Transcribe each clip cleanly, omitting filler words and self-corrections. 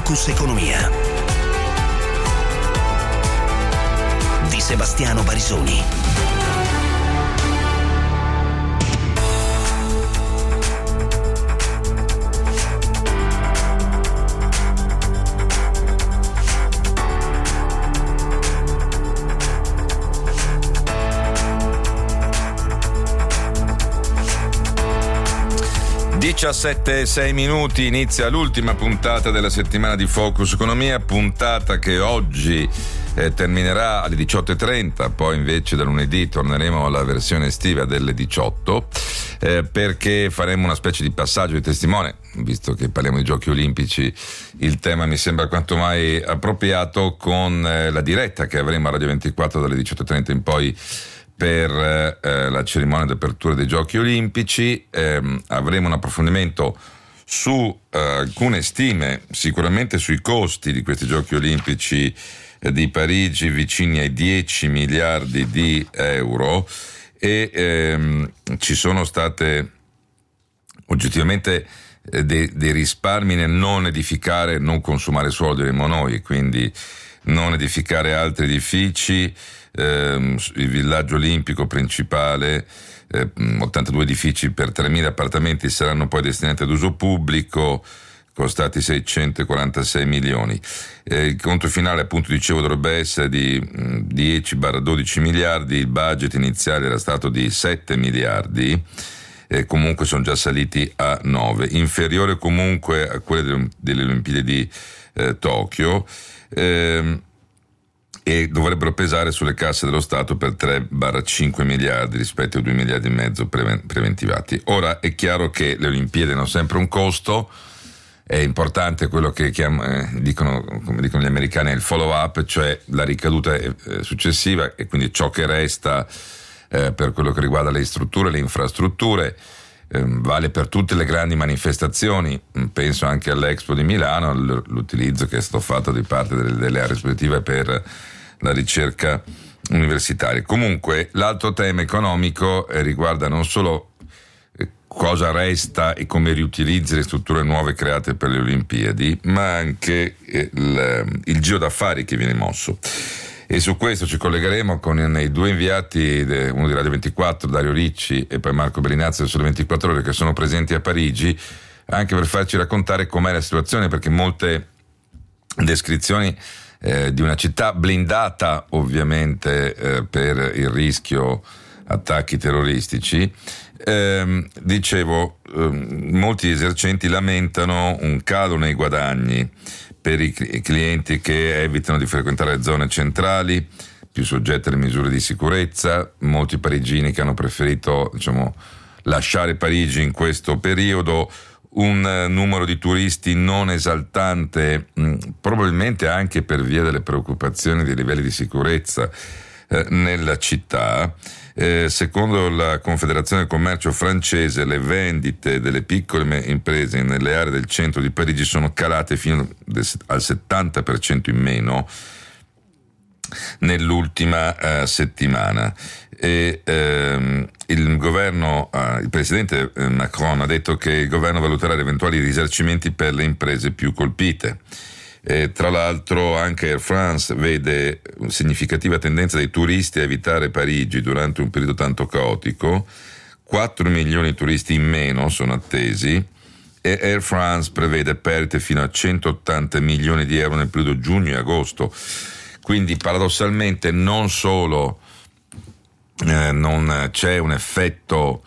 Focus Economia di Sebastiano Barisoni. Diciassette e 6 minuti, inizia l'ultima puntata della settimana di Focus Economia, puntata che oggi terminerà alle 18.30, poi invece da lunedì torneremo alla versione estiva delle 18, perché faremo una specie di passaggio di testimone, visto che parliamo di Giochi Olimpici. Il tema mi sembra quanto mai appropriato, con la diretta che avremo a Radio 24 dalle 18.30 in poi per la cerimonia di apertura dei Giochi Olimpici. Avremo un approfondimento su alcune stime, sicuramente sui costi di questi Giochi Olimpici di Parigi, vicini ai 10 miliardi di euro, e ci sono state oggettivamente dei risparmi nel non edificare, non consumare suolo, diremmo noi, quindi non edificare altri edifici. Il villaggio olimpico principale, 82 edifici per 3.000 appartamenti saranno poi destinati ad uso pubblico, costati 646 milioni. Il conto finale, appunto dicevo, dovrebbe essere di 10-12 miliardi, il budget iniziale era stato di 7 miliardi, comunque sono già saliti a 9, inferiore comunque a quelle delle Olimpiadi di Tokyo, e dovrebbero pesare sulle casse dello Stato per 3-5 miliardi rispetto ai 2 miliardi e mezzo preventivati. Ora è chiaro che le Olimpiadi hanno sempre un costo, è importante quello che dicono, come dicono gli americani, il follow up, cioè la ricaduta successiva, e quindi ciò che resta per quello che riguarda le strutture, le infrastrutture. Vale per tutte le grandi manifestazioni, penso anche all'Expo di Milano, l'utilizzo che è stato fatto di parte delle aree espositive per la ricerca universitaria. Comunque l'altro tema economico riguarda non solo cosa resta e come riutilizzi le strutture nuove create per le Olimpiadi, ma anche il giro d'affari che viene mosso. E su questo ci collegheremo con i due inviati, uno di Radio 24, Dario Ricci, e poi Marco Bellinazzo del Sole 24 Ore, che sono presenti a Parigi, anche per farci raccontare com'è la situazione, perché molte descrizioni di una città blindata ovviamente per il rischio attacchi terroristici. Molti esercenti lamentano un calo nei guadagni per i clienti che evitano di frequentare le zone centrali, più soggette alle misure di sicurezza. Molti parigini che hanno preferito, lasciare Parigi in questo periodo. Un numero di turisti non esaltante, probabilmente anche per via delle preoccupazioni dei livelli di sicurezza nella città. Secondo la Confederazione del Commercio francese, le vendite delle piccole imprese nelle aree del centro di Parigi sono calate fino al 70% in meno nell'ultima settimana. E il presidente Macron ha detto che il governo valuterà eventuali risarcimenti per le imprese più colpite. Tra l'altro anche Air France vede significativa tendenza dei turisti a evitare Parigi durante un periodo tanto caotico. 4 milioni di turisti in meno sono attesi, e Air France prevede perdite fino a 180 milioni di euro nel periodo giugno e agosto. Quindi paradossalmente non solo non c'è un effetto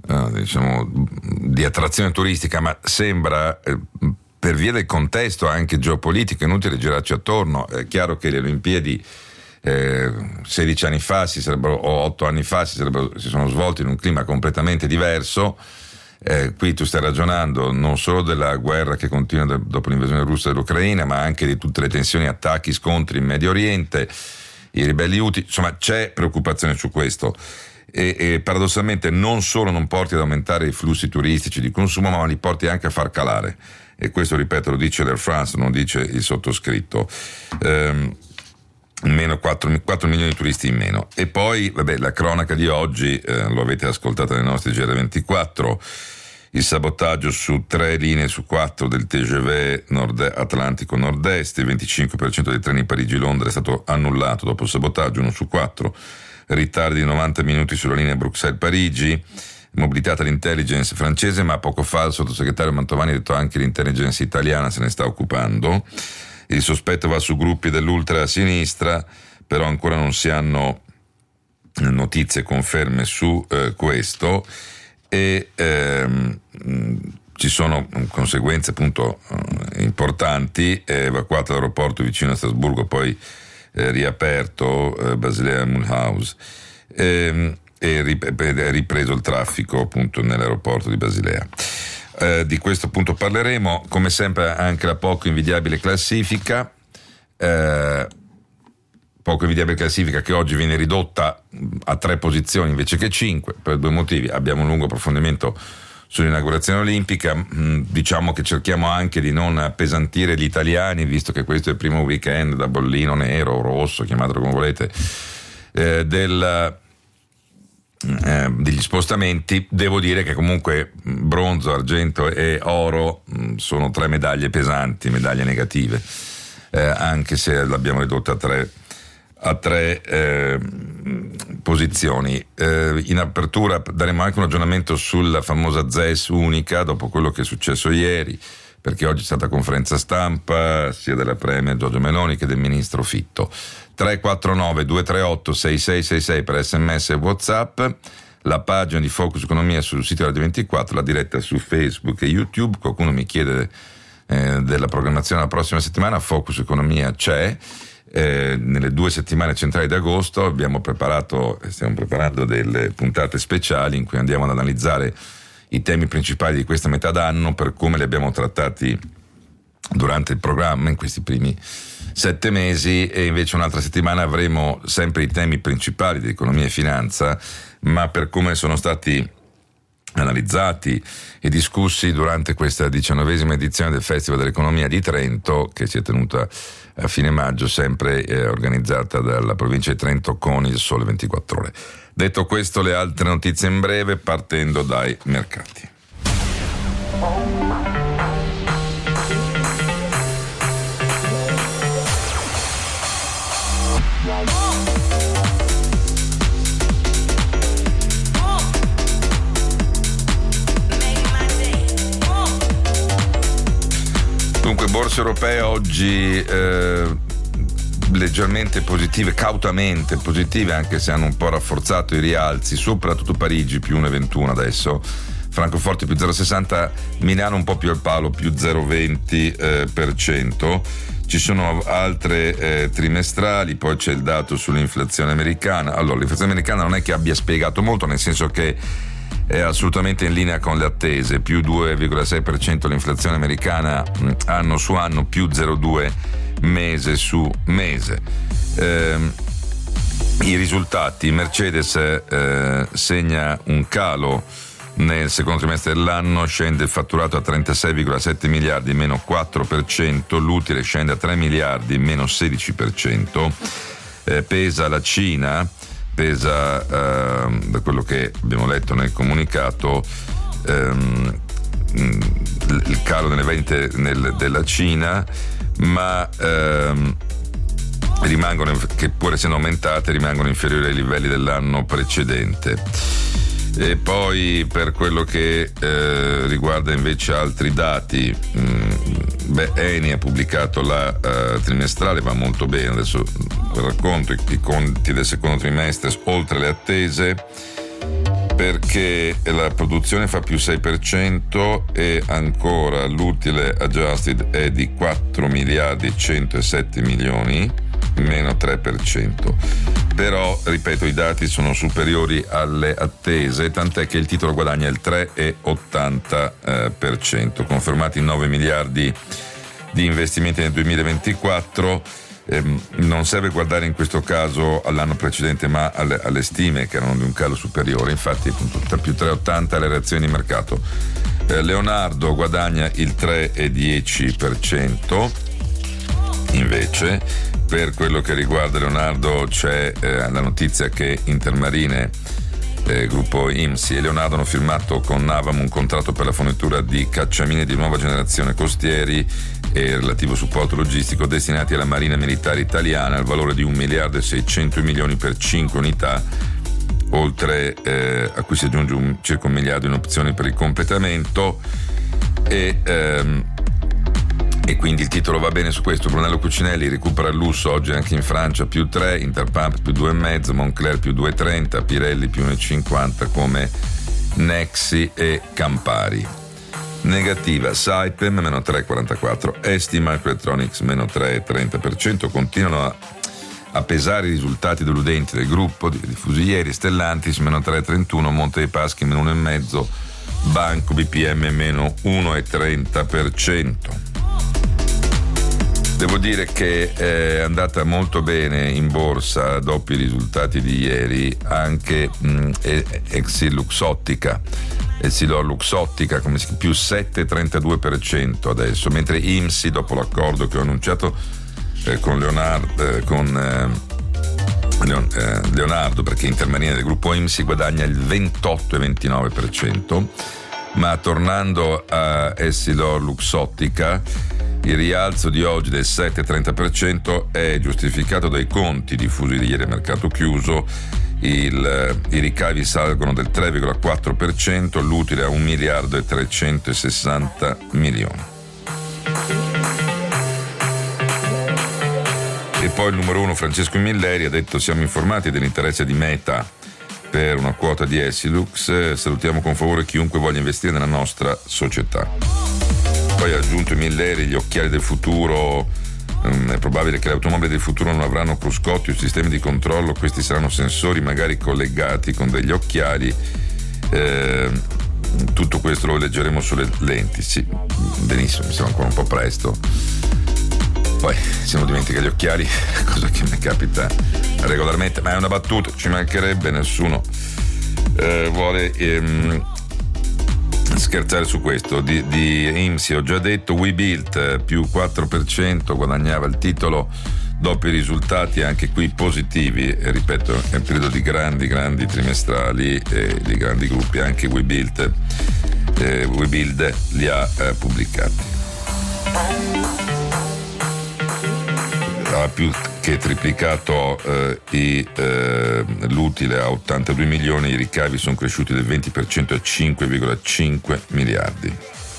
di attrazione turistica, ma sembra per via del contesto anche geopolitico, è inutile girarci attorno. È chiaro che le Olimpiadi 16 anni fa o 8 anni fa si sono svolte in un clima completamente diverso. Qui tu stai ragionando non solo della guerra che continua dopo l'invasione russa dell'Ucraina, ma anche di tutte le tensioni, attacchi, scontri in Medio Oriente, i ribelli Houthi. Insomma, c'è preoccupazione su questo, e paradossalmente non solo non porti ad aumentare i flussi turistici di consumo, ma li porti anche a far calare. E questo, ripeto, lo dice l'Air France, non dice il sottoscritto. Meno 4 milioni di turisti in meno. E poi la cronaca di oggi, lo avete ascoltata nei nostri GR24, il sabotaggio su 3 linee su 4 del TGV Atlantico Nord-Est, il 25% dei treni Parigi-Londra è stato annullato dopo il sabotaggio, 1 su 4, ritardi di 90 minuti sulla linea Bruxelles-Parigi, mobilitata l'intelligence francese, ma poco fa il sottosegretario Mantovani ha detto anche l'intelligence italiana se ne sta occupando. Il sospetto va su gruppi dell'ultra sinistra, però ancora non si hanno notizie, conferme su questo, e ci sono conseguenze appunto importanti. È evacuato l'aeroporto vicino a Strasburgo, poi riaperto Basilea Mulhouse, e ripreso il traffico appunto nell'aeroporto di Basilea. Di questo appunto parleremo, come sempre anche la poco invidiabile classifica. Poco invidiabile classifica che oggi viene ridotta a 3 posizioni invece che 5, per 2 motivi. Abbiamo un lungo approfondimento sull'inaugurazione olimpica, diciamo che cerchiamo anche di non appesantire gli italiani, visto che questo è il primo weekend da bollino nero o rosso, chiamatelo come volete, degli spostamenti. Devo dire che comunque bronzo, argento e oro sono 3 medaglie pesanti, medaglie negative, anche se l'abbiamo ridotta a 3 posizioni. In apertura daremo anche un aggiornamento sulla famosa ZES unica dopo quello che è successo ieri, perché oggi è stata conferenza stampa sia della Premier Giorgia Meloni che del ministro Fitto. 349 238 6666 per SMS e WhatsApp, la pagina di Focus Economia sul sito Radio 24, la diretta su Facebook e YouTube. Qualcuno mi chiede della programmazione la prossima settimana. Focus Economia c'è. Nelle 2 settimane centrali d'agosto stiamo preparando delle puntate speciali in cui andiamo ad analizzare i temi principali di questa metà d'anno per come li abbiamo trattati durante il programma in questi primi 7 mesi, e invece un'altra settimana avremo sempre i temi principali di economia e finanza, ma per come sono stati analizzati e discussi durante questa 19ª edizione del Festival dell'Economia di Trento, che si è tenuta a fine maggio, sempre organizzata dalla provincia di Trento con il Sole 24 Ore. Detto questo, le altre notizie in breve, partendo dai mercati. Dunque, borse europee oggi leggermente positive, cautamente positive, anche se hanno un po' rafforzato i rialzi, soprattutto Parigi più 1,21 adesso, Francoforte più 0,60, Milano un po' più al palo, più 0,20%. Ci sono altre trimestrali, poi c'è il dato sull'inflazione americana. Allora, l'inflazione americana non è che abbia spiegato molto, nel senso che è assolutamente in linea con le attese, più 2,6% l'inflazione americana anno su anno, più 0,2 mese su mese. I risultati: Mercedes segna un calo nel secondo trimestre dell'anno, scende il fatturato a 36,7 miliardi, meno 4%, l'utile scende a 3 miliardi, meno 16%, pesa la Cina, da quello che abbiamo letto nel comunicato, il calo nelle vendite della Cina, ma rimangono, che pur essendo aumentate, rimangono inferiori ai livelli dell'anno precedente. E poi per quello che riguarda invece altri dati, Eni ha pubblicato la trimestrale, va molto bene, adesso racconto i conti del secondo trimestre oltre le attese, perché la produzione fa più 6% e ancora l'utile adjusted è di 4 miliardi 107 milioni, meno 3%. Però, ripeto, i dati sono superiori alle attese, tant'è che il titolo guadagna il 3,80%, confermati 9 miliardi di investimenti nel 2024. Non serve guardare in questo caso all'anno precedente, ma alle stime che erano di un calo superiore. Infatti, appunto, più 3,80 le reazioni di mercato. Leonardo guadagna il 3,10%. Invece, per quello che riguarda Leonardo, c'è la notizia che Intermarine gruppo IMSI e Leonardo hanno firmato con Navam un contratto per la fornitura di cacciamine di nuova generazione costieri e relativo supporto logistico destinati alla Marina Militare Italiana al valore di 1.600 milioni per 5 unità, oltre a cui si aggiunge circa 1 miliardo in opzioni per il completamento e quindi il titolo va bene su questo. Brunello Cucinelli recupera il lusso oggi anche in Francia +3, Interpump +2,5, Moncler +2,30, Pirelli +1,50 come Nexi e Campari. Negativa Saipem -3,44, ST Microelectronics -3,30%. Continuano a pesare i risultati deludenti del gruppo diffusi ieri. Stellantis -3,31, Monte dei Paschi -1,5, Banco BPM -1,30%. Devo dire che è andata molto bene in borsa dopo i risultati di ieri anche Essilor Luxottica come più 7,32% adesso, mentre IMSI, dopo l'accordo che ho annunciato con Leonardo, perché Intermarine del gruppo IMSI guadagna il 28,29%, ma tornando a Essilor Luxottica, il rialzo di oggi del 7,30% è giustificato dai conti diffusi ieri al mercato chiuso. I ricavi salgono del 3,4%, l'utile a 1.360 milioni. E poi il numero 1 Francesco Milleri ha detto: siamo informati dell'interesse di Meta per una quota di Essilux, salutiamo con favore chiunque voglia investire nella nostra società. Poi ha aggiunto Milleri: gli occhiali del futuro, è probabile che le automobili del futuro non avranno cruscotti o sistemi di controllo, questi saranno sensori magari collegati con degli occhiali, tutto questo lo leggeremo sulle lenti. Sì, benissimo, mi sembra ancora un po' presto. Poi siamo dimenticati gli occhiali, cosa che mi capita regolarmente, ma è una battuta, ci mancherebbe, nessuno vuole scherzare su questo. Di IMSI ho già detto. Webuilt più 4%, guadagnava il titolo dopo i risultati anche qui positivi, e ripeto, è un periodo di grandi trimestrali di grandi gruppi. Anche Webuild li ha pubblicati. Ha più che triplicato l'utile a 82 milioni, i ricavi sono cresciuti del 20% a 5,5 miliardi.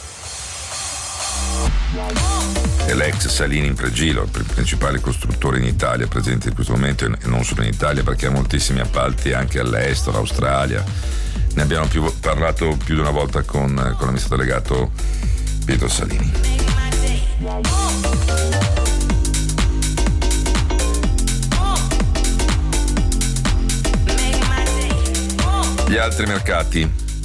E l'ex Salini Impregilo, il principale costruttore in Italia presente in questo momento, e non solo in Italia perché ha moltissimi appalti anche all'estero, Australia. Ne abbiamo parlato più di una volta con l'amministratore delegato Pietro Salini. Gli altri mercati.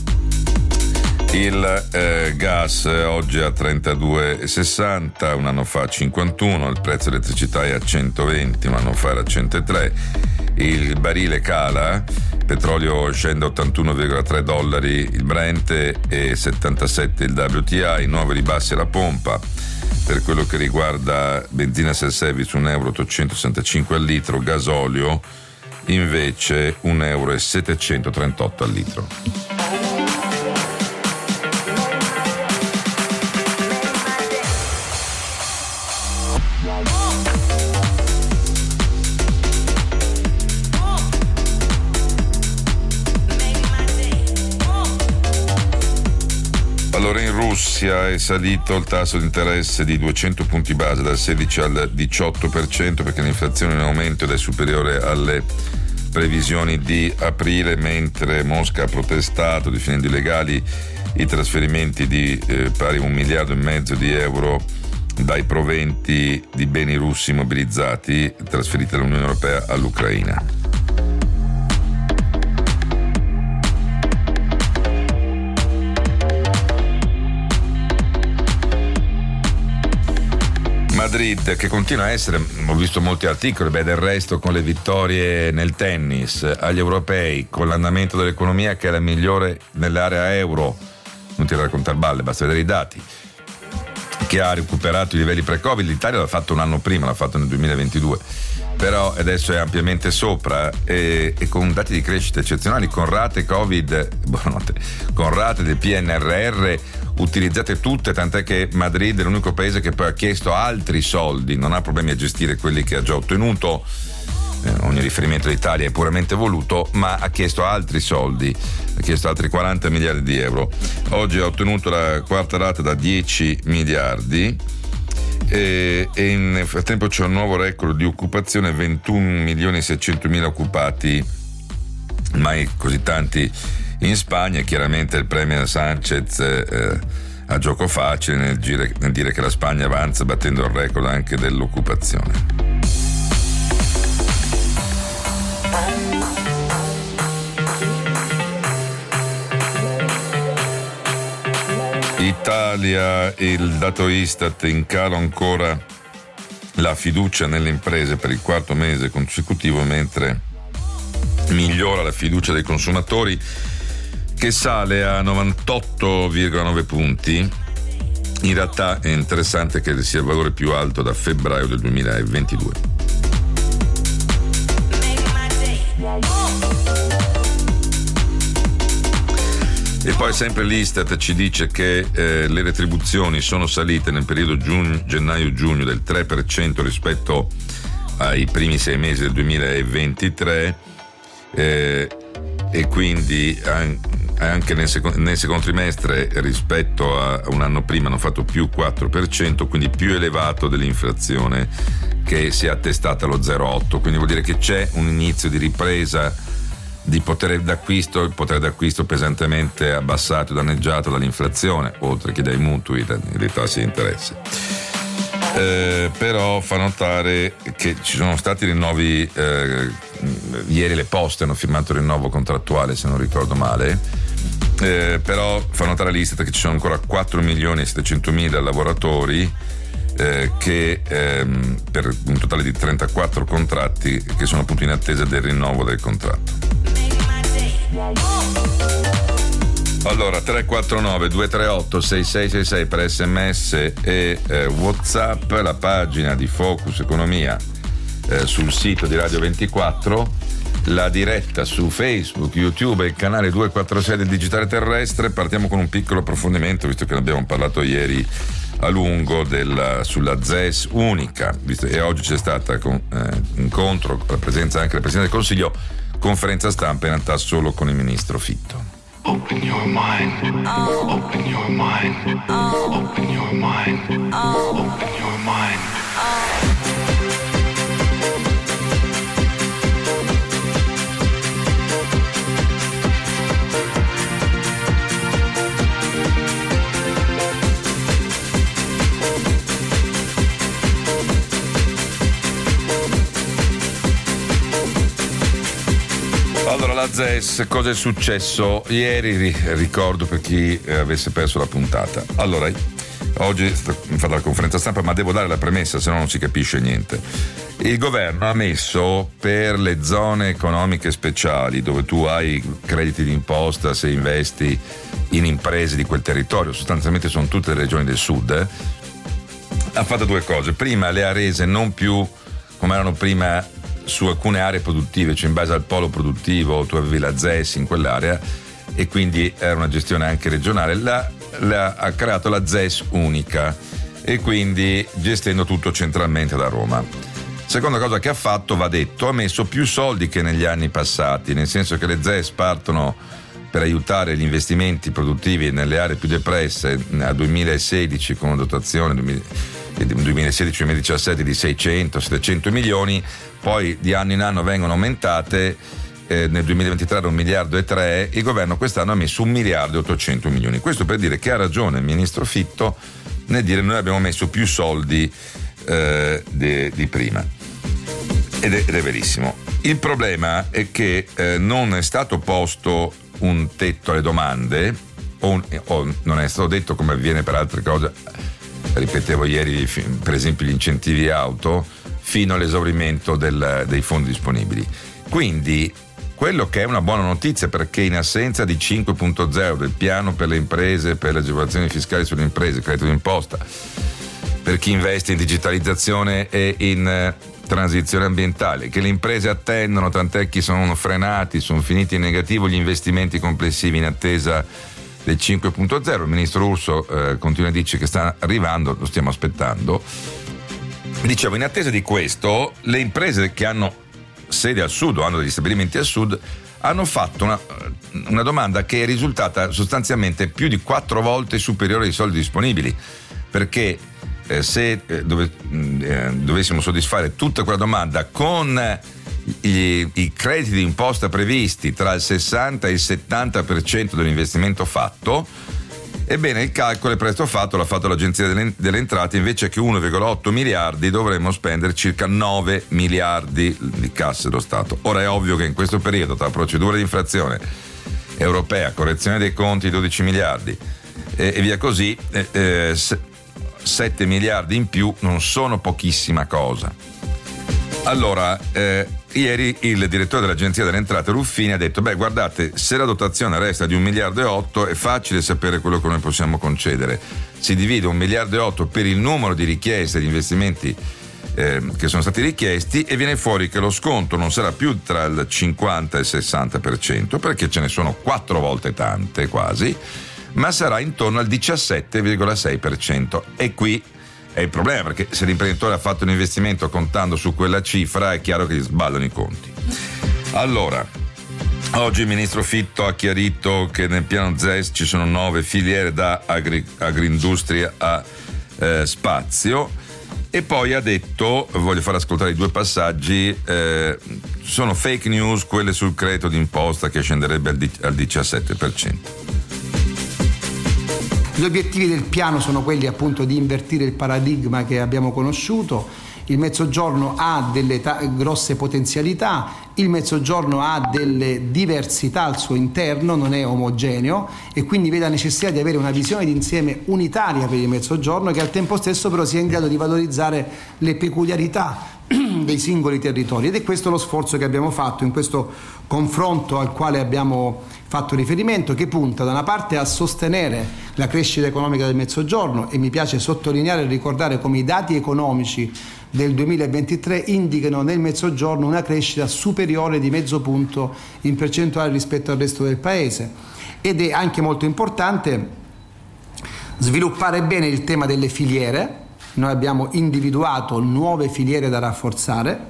Il gas oggi a 32,60, un anno fa a 51, il prezzo dell'elettricità è a 120, un anno fa era a 103, il barile cala, petrolio scende a $81,3, il Brent e 77 il WTI, nuovi ribassi alla pompa. Per quello che riguarda benzina self-service €1,865 al litro, gasolio invece €1,738 al litro. Allora, in Russia è salito il tasso di interesse di 200 punti base, dal 16 al 18%, perché l'inflazione è in aumento ed è superiore alle previsioni di aprile, mentre Mosca ha protestato definendo illegali i trasferimenti di pari €1,5 miliardi dai proventi di beni russi mobilizzati trasferiti dall'Unione Europea all'Ucraina. Madrid, che continua a essere, ho visto molti articoli, del resto con le vittorie nel tennis agli europei, con l'andamento dell'economia che è la migliore nell'area euro, non ti raccontare balle, basta vedere i dati, che ha recuperato i livelli pre-Covid. L'Italia l'ha fatto un anno prima, l'ha fatto nel 2022, però adesso è ampiamente sopra e con dati di crescita eccezionali, con rate con rate del PNRR utilizzate tutte, tant'è che Madrid è l'unico paese che poi ha chiesto altri soldi, non ha problemi a gestire quelli che ha già ottenuto. Ogni riferimento all'Italia è puramente voluto, ma ha chiesto altri soldi, ha chiesto altri 40 miliardi di euro. Oggi ha ottenuto la quarta rata da 10 miliardi e nel frattempo c'è un nuovo record di occupazione, 21.600.000 occupati, mai così tanti in Spagna. Chiaramente il premier Sanchez ha gioco facile nel dire che la Spagna avanza battendo il record anche dell'occupazione. Italia, il dato Istat in calo ancora la fiducia nelle imprese per il quarto mese consecutivo, mentre migliora la fiducia dei consumatori che sale a 98,9 punti. In realtà è interessante che sia il valore più alto da febbraio del 2022. E poi sempre l'Istat ci dice che le retribuzioni sono salite nel periodo gennaio-giugno del 3% rispetto ai primi 6 mesi del 2023 e quindi anche nel secondo trimestre rispetto a un anno prima hanno fatto più 4%, quindi più elevato dell'inflazione che si è attestata allo 0,8%, quindi vuol dire che c'è un inizio di ripresa di potere d'acquisto, il potere d'acquisto pesantemente abbassato e danneggiato dall'inflazione, oltre che dai mutui e dai tassi di interesse. Però fa notare che ci sono stati rinnovi, ieri le Poste hanno firmato il rinnovo contrattuale, se non ricordo male, però fa notare l'Istat che ci sono ancora 4.700.000 lavoratori che per un totale di 34 contratti che sono appunto in attesa del rinnovo del contratto. Allora 349 238 6666 per SMS e WhatsApp, la pagina di Focus Economia sul sito di Radio 24, la diretta su Facebook, YouTube e il canale 246 del Digitale Terrestre. Partiamo con un piccolo approfondimento, visto che ne abbiamo parlato ieri a lungo sulla ZES unica, e oggi c'è stata incontro con la presenza anche del Presidente del Consiglio, conferenza stampa in realtà solo con il Ministro Fitto. Open your mind, open your mind, open your mind, open your mind. Allora, la ZES, cosa è successo ieri? Ricordo per chi avesse perso la puntata. Allora, oggi è stata fatta la conferenza stampa, ma devo dare la premessa, se no non si capisce niente. Il governo ha messo per le zone economiche speciali, dove tu hai crediti d'imposta se investi in imprese di quel territorio, sostanzialmente sono tutte le regioni del sud, ha fatto due cose. Prima le ha rese non più come erano prima su alcune aree produttive, cioè in base al polo produttivo tu avevi la ZES in quell'area e quindi era una gestione anche regionale. Ha creato la ZES unica e quindi gestendo tutto centralmente da Roma. Seconda cosa che ha fatto, va detto, ha messo più soldi che negli anni passati, nel senso che le ZES partono per aiutare gli investimenti produttivi nelle aree più depresse a 2016 con una dotazione 2016-2017 di 600-700 milioni, poi di anno in anno vengono aumentate, nel 2023 era 1,3 miliardi, il governo quest'anno ha messo 1,8 miliardi. Questo per dire che ha ragione il ministro Fitto nel dire noi abbiamo messo più soldi di prima, ed è verissimo. Il problema è che non è stato posto un tetto alle domande o non è stato detto, come avviene per altre cose, ripetevo ieri per esempio gli incentivi auto, fino all'esaurimento dei fondi disponibili. Quindi quello che è una buona notizia, perché in assenza di 5.0 del piano per le imprese, per le agevolazioni fiscali sulle imprese, credito d'imposta per chi investe in digitalizzazione e in transizione ambientale, che le imprese attendono, tant'è che sono frenati, sono finiti in negativo gli investimenti complessivi in attesa del 5.0. Il ministro Urso continua a dire che sta arrivando, lo stiamo aspettando. Dicevo, in attesa di questo, le imprese che hanno sede al sud o hanno degli stabilimenti al sud hanno fatto una domanda che è risultata sostanzialmente più di 4 volte superiore ai soldi disponibili, perché se dovessimo soddisfare tutta quella domanda con i crediti di imposta previsti tra il 60 e il 70% dell'investimento fatto, ebbene il calcolo è presto fatto, l'ha fatto l'Agenzia delle Entrate, invece che 1,8 miliardi dovremmo spendere circa 9 miliardi di casse dello Stato. Ora è ovvio che in questo periodo, tra procedura di infrazione europea, correzione dei conti 12 miliardi e via così, 7 miliardi in più non sono pochissima cosa. Allora, ieri il direttore dell'Agenzia delle Entrate Ruffini ha detto: beh, guardate, se la dotazione resta di 1,8 miliardi è facile sapere quello che noi possiamo concedere. Si divide 1,8 miliardi per il numero di richieste, di investimenti che sono stati richiesti, e viene fuori che lo sconto non sarà più tra il 50 e il 60%, perché ce ne sono 4 volte tante quasi, ma sarà intorno al 17,6%. E qui è il problema, perché se l'imprenditore ha fatto un investimento contando su quella cifra è chiaro che gli sballano i conti. Allora, oggi il ministro Fitto ha chiarito che nel piano ZES ci sono 9 filiere, da agroindustria a spazio, e poi ha detto, voglio far ascoltare i 2 passaggi, sono fake news quelle sul credito d'imposta che scenderebbe al 17%. Gli obiettivi del piano sono quelli appunto di invertire il paradigma che abbiamo conosciuto. Il Mezzogiorno ha delle grosse potenzialità, il Mezzogiorno ha delle diversità al suo interno, non è omogeneo, e quindi vede la necessità di avere una visione d'insieme unitaria per il Mezzogiorno, che al tempo stesso però sia in grado di valorizzare le peculiarità dei singoli territori, ed è questo lo sforzo che abbiamo fatto in questo confronto al quale abbiamo fatto riferimento, che punta da una parte a sostenere la crescita economica del Mezzogiorno, e mi piace sottolineare e ricordare come i dati economici del 2023 indicano nel Mezzogiorno una crescita superiore di mezzo punto in percentuale rispetto al resto del Paese, ed è anche molto importante sviluppare bene il tema delle filiere. Noi abbiamo individuato 9 filiere da rafforzare.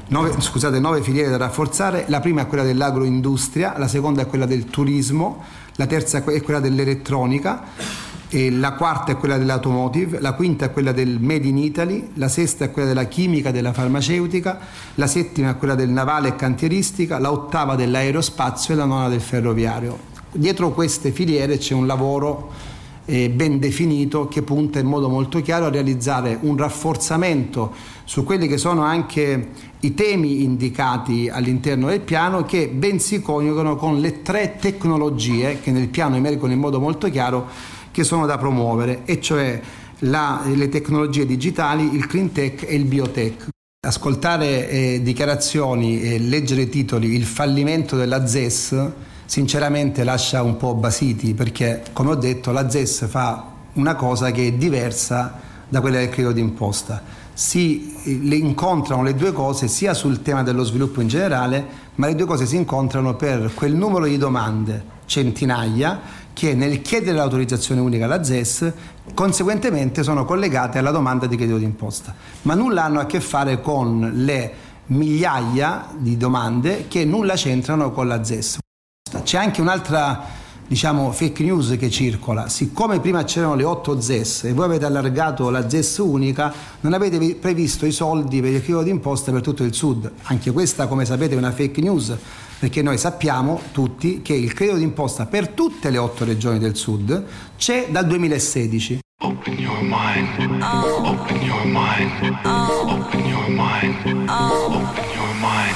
9 filiere da rafforzare. La prima è quella dell'agroindustria, la seconda è quella del turismo, la terza è quella dell'elettronica, e la quarta è quella dell'automotive, la quinta è quella del Made in Italy, la sesta è quella della chimica e della farmaceutica, la settima è quella del navale e cantieristica, la ottava dell'aerospazio e la nona del ferroviario. Dietro queste filiere c'è un lavoro ben definito che punta in modo molto chiaro a realizzare un rafforzamento su quelli che sono anche i temi indicati all'interno del piano, che ben si coniugano con le 3 tecnologie che nel piano emergono in modo molto chiaro, che sono da promuovere, e cioè le tecnologie digitali, il clean tech e il biotech. Ascoltare dichiarazioni e leggere titoli: il fallimento della ZES, sinceramente lascia un po' basiti, perché, come ho detto, la ZES fa una cosa che è diversa da quella del credito d'imposta. Le incontrano le due cose sia sul tema dello sviluppo in generale, ma le due cose si incontrano per quel numero di domande, centinaia, che nel chiedere l'autorizzazione unica alla ZES conseguentemente sono collegate alla domanda di credito d'imposta, ma nulla hanno a che fare con le migliaia di domande che nulla c'entrano con la ZES. C'è anche un'altra, fake news che circola. Siccome prima c'erano le 8 ZES e voi avete allargato la ZES unica, non avete previsto i soldi per il credito d'imposta per tutto il Sud. Anche questa, come sapete, è una fake news, perché noi sappiamo tutti che il credito d'imposta per tutte le 8 regioni del Sud c'è dal 2016. Open your mind, open your mind, open your mind, open your mind.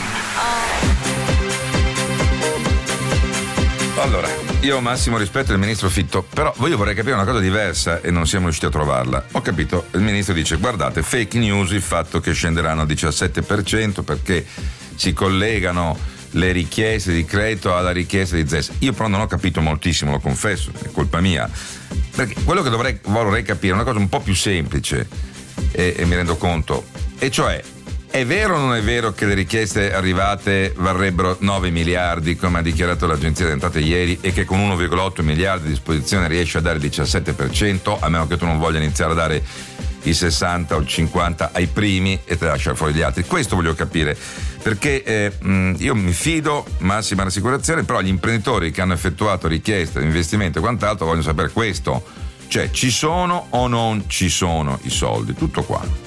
Allora, io ho massimo rispetto del ministro Fitto, però io vorrei capire una cosa diversa e non siamo riusciti a trovarla. Ho capito, il ministro dice: guardate, fake news il fatto che scenderanno al 17% perché si collegano le richieste di credito alla richiesta di ZES. Io però non ho capito moltissimo, lo confesso, è colpa mia, perché quello che vorrei capire è una cosa un po' più semplice, e mi rendo conto, e cioè È vero o non è vero che le richieste arrivate varrebbero 9 miliardi, come ha dichiarato l'Agenzia delle Entrate ieri, e che con 1,8 miliardi a disposizione riesce a dare il 17%, a meno che tu non voglia iniziare a dare i 60 o il 50 ai primi e te lascia fuori gli altri? Questo voglio capire, perché io mi fido, massima rassicurazione, però gli imprenditori che hanno effettuato richieste di investimento e quant'altro vogliono sapere questo, cioè ci sono o non ci sono i soldi, tutto qua.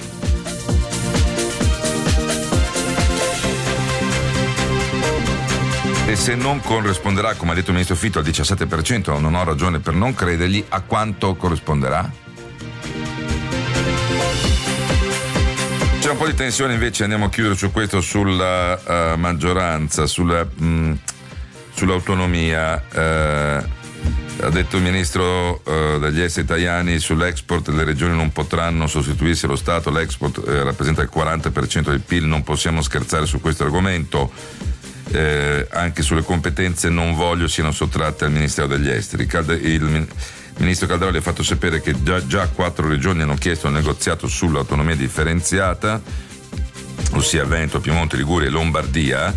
E se non corrisponderà, come ha detto il ministro Fitto, al 17%, non ho ragione per non credergli, a quanto corrisponderà? C'è un po' di tensione invece, andiamo a chiudere su questo, sulla maggioranza, sull'autonomia. Ha detto il ministro degli esteri Tajani: sull'export le regioni non potranno sostituirsi allo Stato, l'export rappresenta il 40% del PIL, non possiamo scherzare su questo argomento. Anche sulle competenze non voglio siano sottratte al Ministero degli Esteri. Il ministro Calderoli ha fatto sapere che già 4 regioni hanno chiesto un negoziato sull'autonomia differenziata, ossia Veneto, Piemonte, Liguria e Lombardia,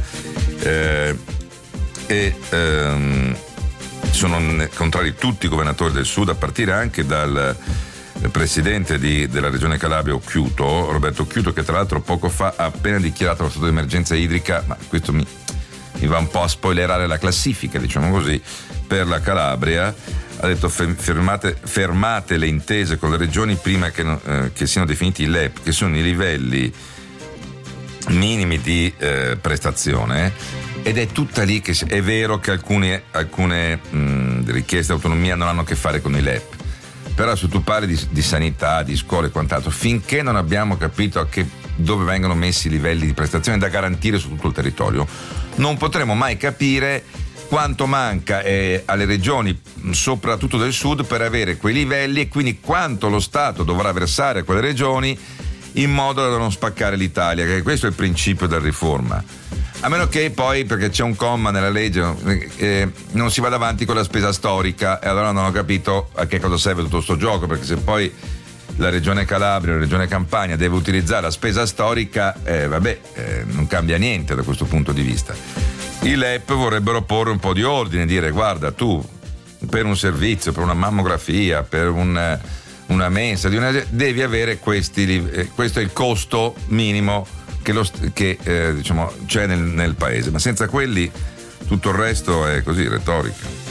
sono contrari tutti i governatori del Sud, a partire anche dal presidente della regione Calabria, Occhiuto, Roberto Occhiuto, che tra l'altro poco fa ha appena dichiarato lo stato di emergenza idrica, ma questo mi va un po' a spoilerare la classifica, diciamo così, per la Calabria. Ha detto fermate le intese con le regioni prima che siano definiti i LEP, che sono i livelli minimi di prestazione, ed è tutta lì che è vero che alcune richieste di autonomia non hanno a che fare con i LEP, però se tu parli di sanità, di scuole e quant'altro, finché non abbiamo capito dove vengono messi i livelli di prestazione da garantire su tutto il territorio, non potremo mai capire quanto manca alle regioni, soprattutto del Sud, per avere quei livelli, e quindi quanto lo Stato dovrà versare a quelle regioni in modo da non spaccare l'Italia, che questo è il principio della riforma. A meno che poi, perché c'è un comma nella legge, non si vada avanti con la spesa storica, e allora non ho capito a che cosa serve tutto sto gioco, perché se poi la regione Calabria, la regione Campania deve utilizzare la spesa storica, non cambia niente da questo punto di vista. I LEP vorrebbero porre un po' di ordine, dire: guarda, tu per un servizio, per una mammografia, per una mensa, devi avere questo è il costo minimo che c'è nel paese, ma senza quelli tutto il resto è così, retorica.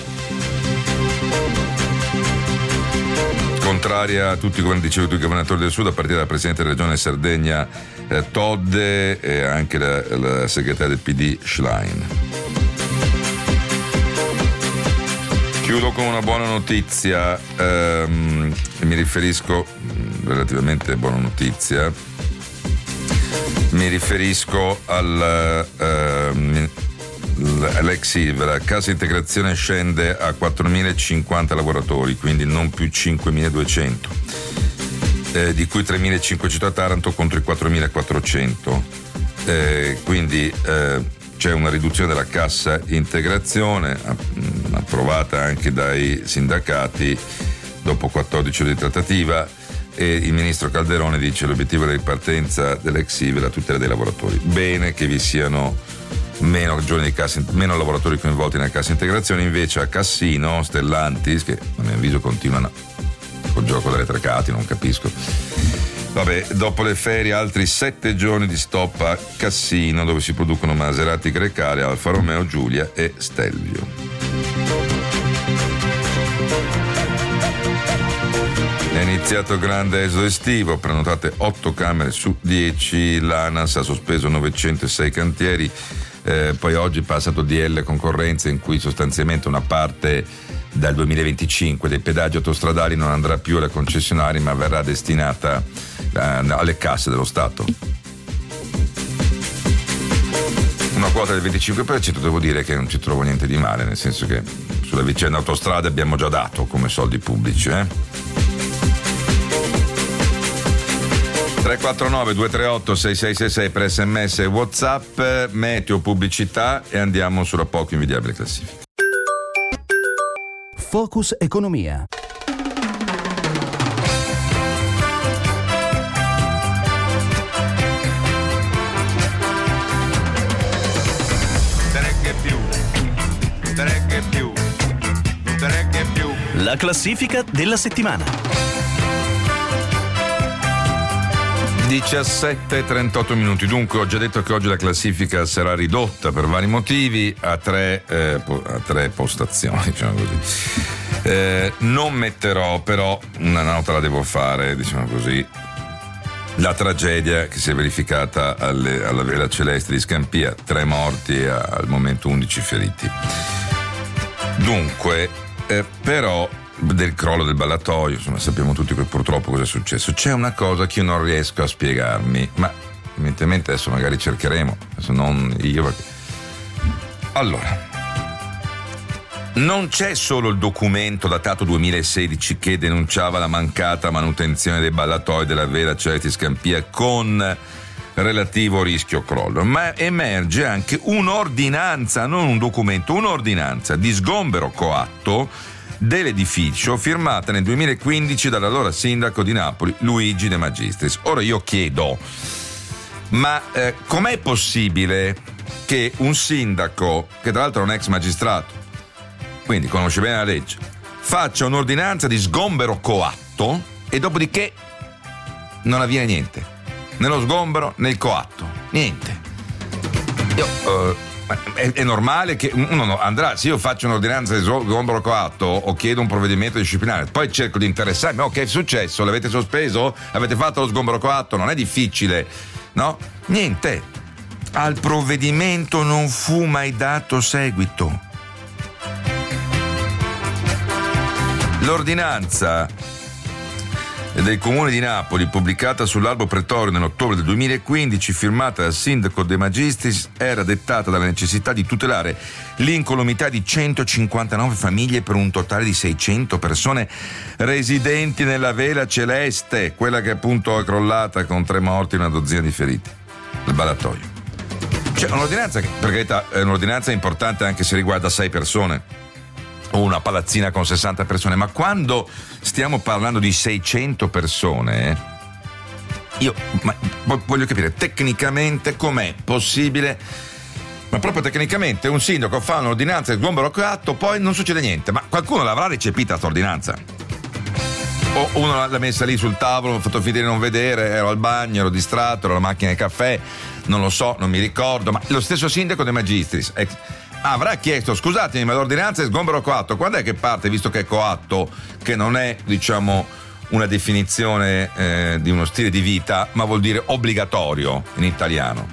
Contraria a tutti, come dicevo, tutti i governatori del Sud, a partire dal presidente della regione Sardegna Todde e anche la segretaria del PD Schlein. Chiudo con una buona notizia, mi riferisco, relativamente buona notizia, mi riferisco all'ex ILVA. La cassa integrazione scende a 4.050 lavoratori, quindi non più 5.200, di cui 3.500 a Taranto contro i 4.400, quindi c'è una riduzione della cassa integrazione approvata anche dai sindacati dopo 14 ore di trattativa, e il ministro Calderone dice: l'obiettivo della ripartenza dell'ex ILVA è la tutela dei lavoratori. Bene che vi siano meno lavoratori coinvolti nella cassa integrazione, invece a Cassino, Stellantis, che a mio avviso continuano col gioco delle tre carte, non capisco. Vabbè, dopo le ferie altri 7 giorni di stop a Cassino, dove si producono Maserati Grecale, Alfa Romeo Giulia e Stelvio. È iniziato il grande esodo estivo, prenotate 8 camere su 10, l'ANAS ha sospeso 906 cantieri, poi oggi è passato DL concorrenza, in cui sostanzialmente una parte dal 2025 dei pedaggi autostradali non andrà più alle concessionarie, ma verrà destinata alle casse dello Stato. Una quota del 25%, devo dire che non ci trovo niente di male, nel senso che sulla vicenda autostrade abbiamo già dato come soldi pubblici. 349 238 6666 per SMS e WhatsApp, meteo, pubblicità e andiamo sulla poco invidiabile classifica. Focus Economia. regge più, non te regge più. La classifica della settimana. 17:38 minuti. Dunque ho già detto che oggi la classifica sarà ridotta per vari motivi a tre postazioni, diciamo così. Non metterò, però una nota la devo fare, diciamo così, la tragedia che si è verificata alla Vela Celeste di Scampia, 3 morti e al momento 11 feriti. Dunque, però del crollo del ballatoio, insomma, sappiamo tutti che purtroppo cosa è successo. C'è una cosa che io non riesco a spiegarmi, ma evidentemente adesso magari cercheremo, adesso non io perché... Allora, non c'è solo il documento datato 2016 che denunciava la mancata manutenzione dei ballatoi della Vela Celeste di Scampia con relativo rischio crollo, ma emerge anche un'ordinanza, non un documento, un'ordinanza di sgombero coatto dell'edificio firmata nel 2015 dall'allora sindaco di Napoli Luigi De Magistris. Ora io chiedo, ma com'è possibile che un sindaco, che tra l'altro è un ex magistrato, quindi conosce bene la legge, faccia un'ordinanza di sgombero coatto e dopodiché non avviene niente, né lo sgombero né il coatto, niente? È normale che uno andrà, se io faccio un'ordinanza di sgombero coatto o chiedo un provvedimento disciplinare, poi cerco di interessarmi, che è successo? L'avete sospeso? Avete fatto lo sgombero coatto? Non è difficile, no? Niente. Al provvedimento non fu mai dato seguito. L'ordinanza del Comune di Napoli, pubblicata sull'Albo Pretorio nell'ottobre del 2015, firmata dal sindaco De Magistris, era dettata dalla necessità di tutelare l'incolumità di 159 famiglie per un totale di 600 persone residenti nella Vela Celeste, quella che appunto è crollata con 3 morti e una dozzina di feriti, il ballatoio. Cioè un'ordinanza che, per carità, è un'ordinanza importante anche se riguarda 6 persone o una palazzina con 60 persone, ma quando stiamo parlando di 600 persone, io voglio capire tecnicamente com'è possibile, ma proprio tecnicamente un sindaco fa un'ordinanza di sgombero coatto, poi non succede niente. Ma qualcuno l'avrà recepita questa ordinanza? O uno l'ha messa lì sul tavolo, ho fatto finta di non vedere, ero al bagno, ero distratto, ero alla macchina del caffè, non lo so, non mi ricordo, ma lo stesso sindaco De Magistris avrà chiesto: scusatemi, ma l'ordinanza è sgombero coatto, quando è che parte, visto che è coatto, che non è, diciamo, una definizione di uno stile di vita, ma vuol dire obbligatorio in italiano?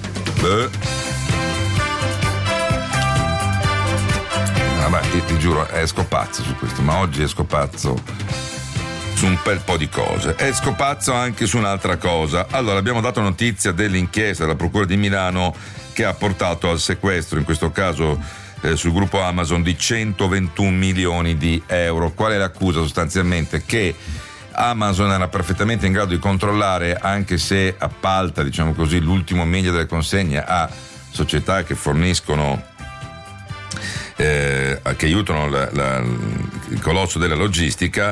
Vabbè, ti giuro, esco pazzo su questo, ma oggi esco pazzo su un bel po' di cose. Esco pazzo anche su un'altra cosa. Allora, abbiamo dato notizia dell'inchiesta della Procura di Milano che ha portato al sequestro, in questo caso sul gruppo Amazon, di 121 milioni di euro. Qual è l'accusa? Sostanzialmente che Amazon era perfettamente in grado di controllare, anche se appalta, diciamo così, l'ultimo miglio delle consegne a società che forniscono, che aiutano il colosso della logistica,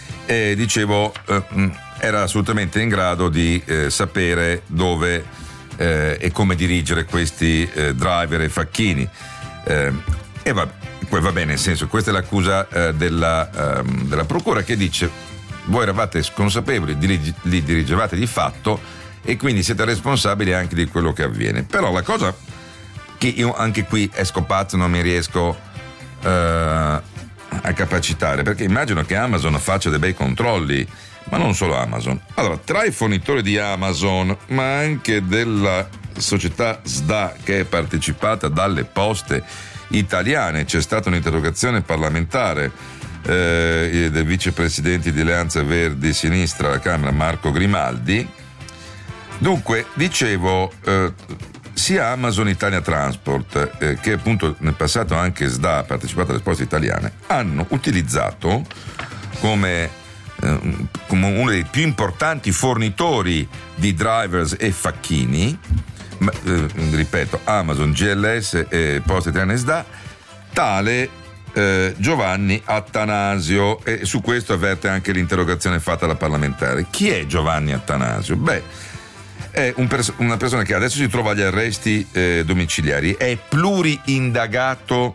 era assolutamente in grado di sapere dove e come dirigere questi driver e facchini, e poi va bene, nel senso, questa è l'accusa della procura, che dice: voi eravate consapevoli, li dirigevate di fatto e quindi siete responsabili anche di quello che avviene. Però la cosa che io anche qui esco pazzo, non mi riesco a capacitare, perché immagino che Amazon faccia dei bei controlli, ma non solo Amazon. Allora, tra i fornitori di Amazon, ma anche della società SDA, che è partecipata dalle poste italiane, c'è stata un'interrogazione parlamentare del vicepresidente di Alleanza Verdi Sinistra alla Camera, Marco Grimaldi. Dunque, dicevo, sia Amazon Italia Transport che appunto nel passato anche SDA, partecipata alle poste italiane, hanno utilizzato come uno dei più importanti fornitori di drivers e facchini, ripeto, Amazon, GLS e Poste Italiane SDA, tale Giovanni Attanasio, e su questo avverte anche l'interrogazione fatta alla parlamentare. Chi è Giovanni Attanasio? È una persona che adesso si trova agli arresti domiciliari, è pluriindagato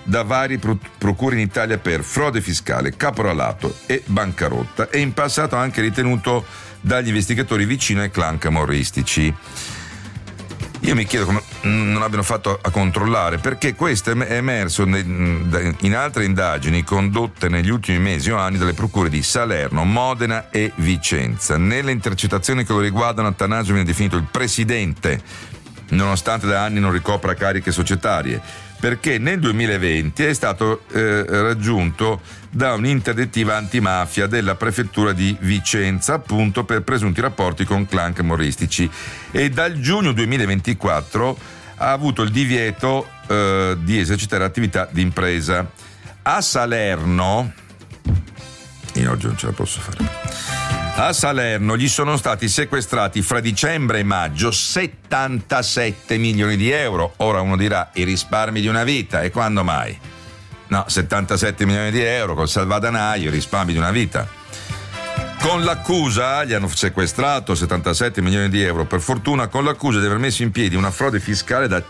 da varie procure in Italia per frode fiscale, caporalato e bancarotta, e in passato anche ritenuto dagli investigatori vicino ai clan camorristici. Io mi chiedo come non abbiano fatto a controllare, perché questo è emerso in altre indagini condotte negli ultimi mesi o anni dalle procure di Salerno, Modena e Vicenza. Nelle intercettazioni che lo riguardano, Attanasio viene definito il presidente, nonostante da anni non ricopra cariche societarie, perché nel 2020 è stato raggiunto da un'interdittiva antimafia della prefettura di Vicenza, appunto per presunti rapporti con clan camorristici, e dal giugno 2024 ha avuto il divieto di esercitare attività di impresa. A Salerno, io oggi non ce la posso fare, a Salerno gli sono stati sequestrati fra dicembre e maggio 77 milioni di euro. Ora uno dirà, i risparmi di una vita, e quando mai? No, 77 milioni di euro col salvadanaio, i risparmi di una vita. Con l'accusa gli hanno sequestrato 77 milioni di euro, per fortuna con l'accusa di aver messo in piedi una frode fiscale da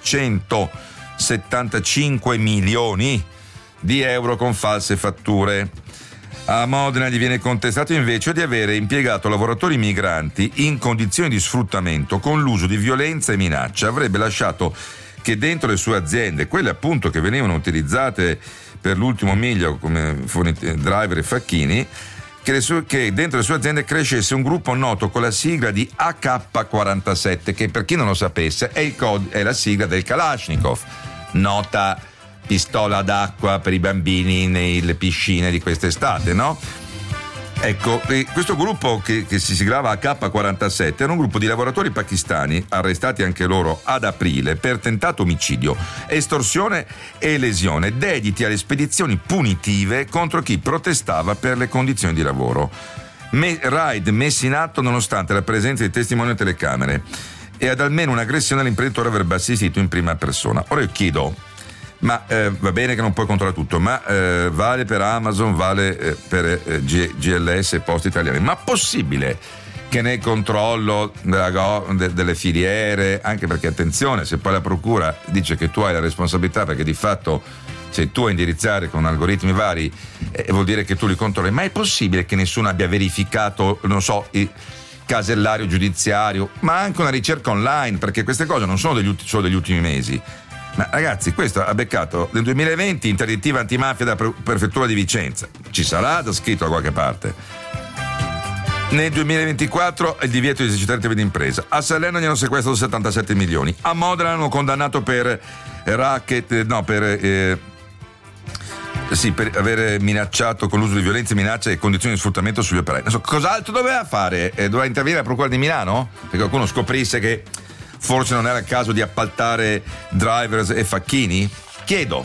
175 milioni di euro con false fatture. A Modena gli viene contestato invece di avere impiegato lavoratori migranti in condizioni di sfruttamento con l'uso di violenza e minaccia. Avrebbe lasciato che dentro le sue aziende, quelle appunto che venivano utilizzate per l'ultimo miglio come driver e facchini, che dentro le sue aziende crescesse un gruppo noto con la sigla di AK-47, che per chi non lo sapesse è la sigla del Kalashnikov, nota pistola d'acqua per i bambini nelle piscine di quest'estate, no? Ecco, questo gruppo che si siglava AK-47 era un gruppo di lavoratori pakistani, arrestati anche loro ad aprile per tentato omicidio, estorsione e lesione, dediti alle spedizioni punitive contro chi protestava per le condizioni di lavoro. Raid messi in atto nonostante la presenza di testimoni e telecamere, e ad almeno un'aggressione all'imprenditore avrebbe assistito in prima persona. Ora io chiedo, ma va bene che non puoi controllare tutto, ma vale per Amazon, vale per GLS e Poste Italiane, ma possibile che nel controllo delle filiere, anche perché attenzione, se poi la procura dice che tu hai la responsabilità, perché di fatto sei tu a indirizzare con algoritmi vari, vuol dire che tu li controlli, ma è possibile che nessuno abbia verificato, non so, il casellario giudiziario, ma anche una ricerca online, perché queste cose non sono solo degli ultimi mesi. Ma ragazzi, questo ha beccato nel 2020 interdittiva antimafia della prefettura di Vicenza. Ci sarà da scritto da qualche parte. Nel 2024 il divieto di esercitare attività di impresa. A Salerno gli hanno sequestrato 77 milioni. A Modena hanno condannato per per aver minacciato con l'uso di violenza, minaccia e condizioni di sfruttamento sugli operai. Non so, cos'altro doveva fare? Doveva intervenire la procura di Milano? Perché qualcuno scoprisse che forse non era il caso di appaltare drivers e facchini? Chiedo.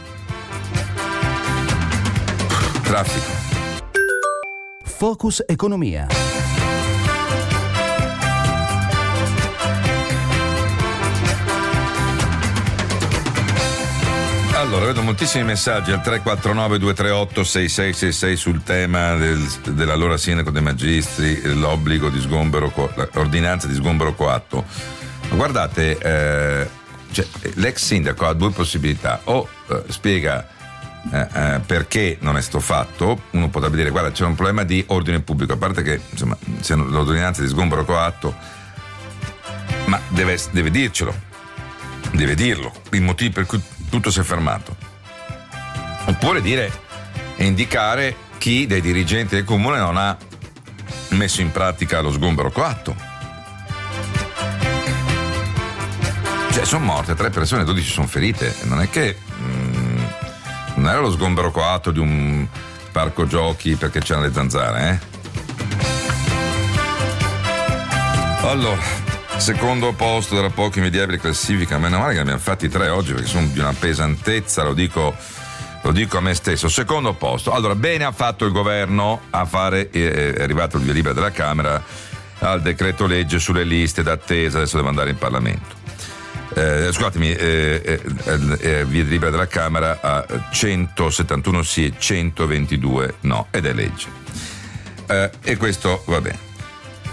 Traffico. Focus Economia. Allora, vedo moltissimi messaggi al 349-238-6666 sul tema dell'allora sindaco dei Magistri, l'obbligo di sgombero, l'ordinanza di sgombero coatto. Guardate, l'ex sindaco ha due possibilità: o spiega perché non è stato fatto. Uno potrebbe dire: guarda, c'è un problema di ordine pubblico, a parte che insomma se l'ordinanza di sgombero coatto, ma deve dircelo, deve dirlo, i motivi per cui tutto si è fermato. Oppure dire e indicare chi dei dirigenti del comune non ha messo in pratica lo sgombero coatto. Cioè, sono morte 3 persone, 12 sono ferite. Non è che non era lo sgombero coatto di un parco giochi perché c'erano le zanzare, Allora, secondo posto della poco invidiabile classifica, meno male che ne abbiamo fatti 3 oggi perché sono di una pesantezza, lo dico a me stesso. Secondo posto, allora, bene ha fatto il governo a fare, è arrivato il via libera della Camera al decreto legge sulle liste d'attesa, adesso deve andare in Parlamento. Scusatemi, via libera della Camera a 171 sì e 122 no, ed è legge. E questo va bene.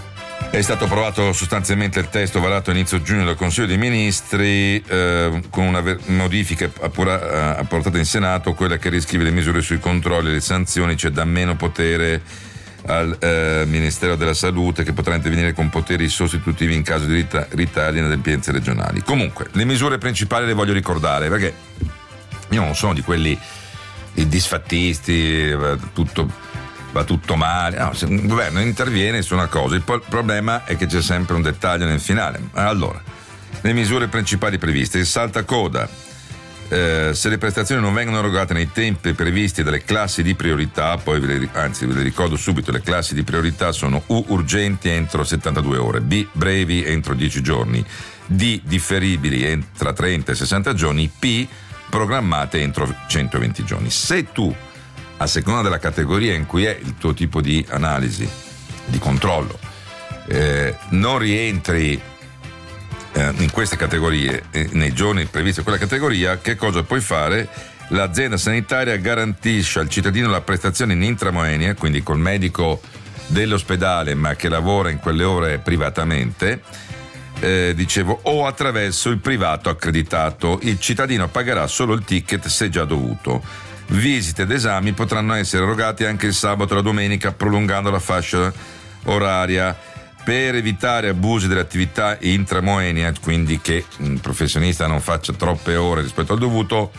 È stato approvato sostanzialmente il testo varato a inizio giugno dal Consiglio dei Ministri con una modifica apportata in Senato, quella che riscrive le misure sui controlli e le sanzioni, cioè dà meno potere al Ministero della Salute, che potrà intervenire con poteri sostitutivi in caso di ritardi in adempienze regionali. Comunque, le misure principali le voglio ricordare, perché io non sono di quelli disfattisti, va tutto male. No, se il governo interviene su una cosa, il problema è che c'è sempre un dettaglio nel finale. Allora, le misure principali previste: il saltacoda, se le prestazioni non vengono erogate nei tempi previsti dalle classi di priorità, poi ve le ricordo subito, le classi di priorità sono U urgenti entro 72 ore, B brevi entro 10 giorni, D differibili entro 30 e 60 giorni, P programmate entro 120 giorni. Se tu, a seconda della categoria in cui è il tuo tipo di analisi, di controllo, non rientri in queste categorie, nei giorni previsti per quella categoria, che cosa puoi fare? L'azienda sanitaria garantisce al cittadino la prestazione in intramoenia, quindi col medico dell'ospedale ma che lavora in quelle ore privatamente, o attraverso il privato accreditato. Il cittadino pagherà solo il ticket se già dovuto. Visite ed esami potranno essere erogati anche il sabato e la domenica, prolungando la fascia oraria. Per evitare abusi dell'attività intramoenia, quindi che un professionista non faccia troppe ore rispetto al dovuto,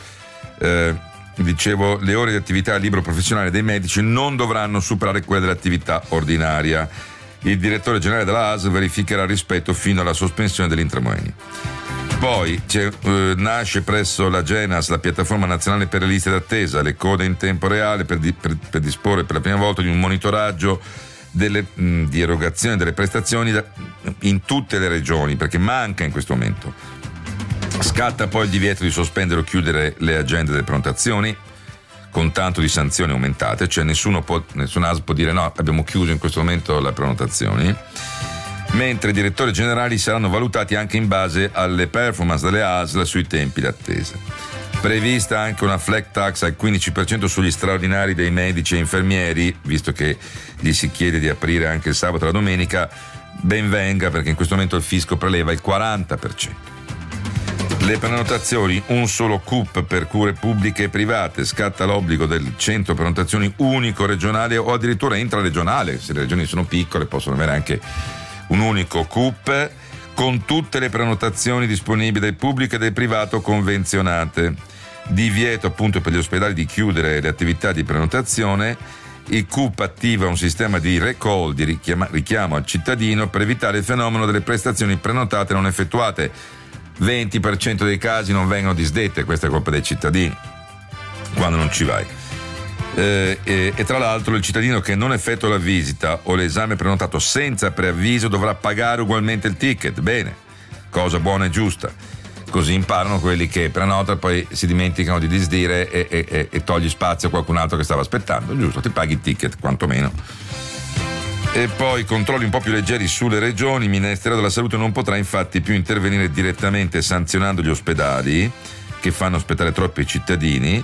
le ore di attività libero professionale dei medici non dovranno superare quelle dell'attività ordinaria. Il direttore generale della ASL verificherà il rispetto fino alla sospensione dell'intramoenia. Poi nasce presso la GENAS la piattaforma nazionale per le liste d'attesa, le code in tempo reale, per disporre per la prima volta di un monitoraggio di erogazione delle prestazioni in tutte le regioni, perché manca in questo momento. Scatta poi il divieto di sospendere o chiudere le agende delle prenotazioni con tanto di sanzioni aumentate, cioè nessun ASL può dire no, abbiamo chiuso in questo momento le prenotazioni, mentre i direttori generali saranno valutati anche in base alle performance delle ASL sui tempi d'attesa. Prevista anche una flat tax al 15% sugli straordinari dei medici e infermieri, visto che gli si chiede di aprire anche il sabato e la domenica. Ben venga, perché in questo momento il fisco preleva il 40%. Le prenotazioni, un solo CUP per cure pubbliche e private, scatta l'obbligo del centro prenotazioni unico regionale o addirittura intraregionale. Se le regioni sono piccole possono avere anche un unico CUP con tutte le prenotazioni disponibili del pubblico e del privato convenzionate. Divieto appunto per gli ospedali di chiudere le attività di prenotazione. Il CUP attiva un sistema di recall, di richiamo al cittadino, per evitare il fenomeno delle prestazioni prenotate non effettuate. 20% dei casi non vengono disdette, questa è colpa dei cittadini quando non ci vai. E tra l'altro il cittadino che non effettua la visita o l'esame prenotato senza preavviso dovrà pagare ugualmente il ticket. Bene, cosa buona e giusta. Così imparano quelli che prenotano e poi si dimenticano di disdire e togli spazio a qualcun altro che stava aspettando. Giusto, ti paghi il ticket quantomeno. E poi controlli un po' più leggeri sulle regioni. Il Ministero della Salute non potrà infatti più intervenire direttamente sanzionando gli ospedali che fanno aspettare troppi cittadini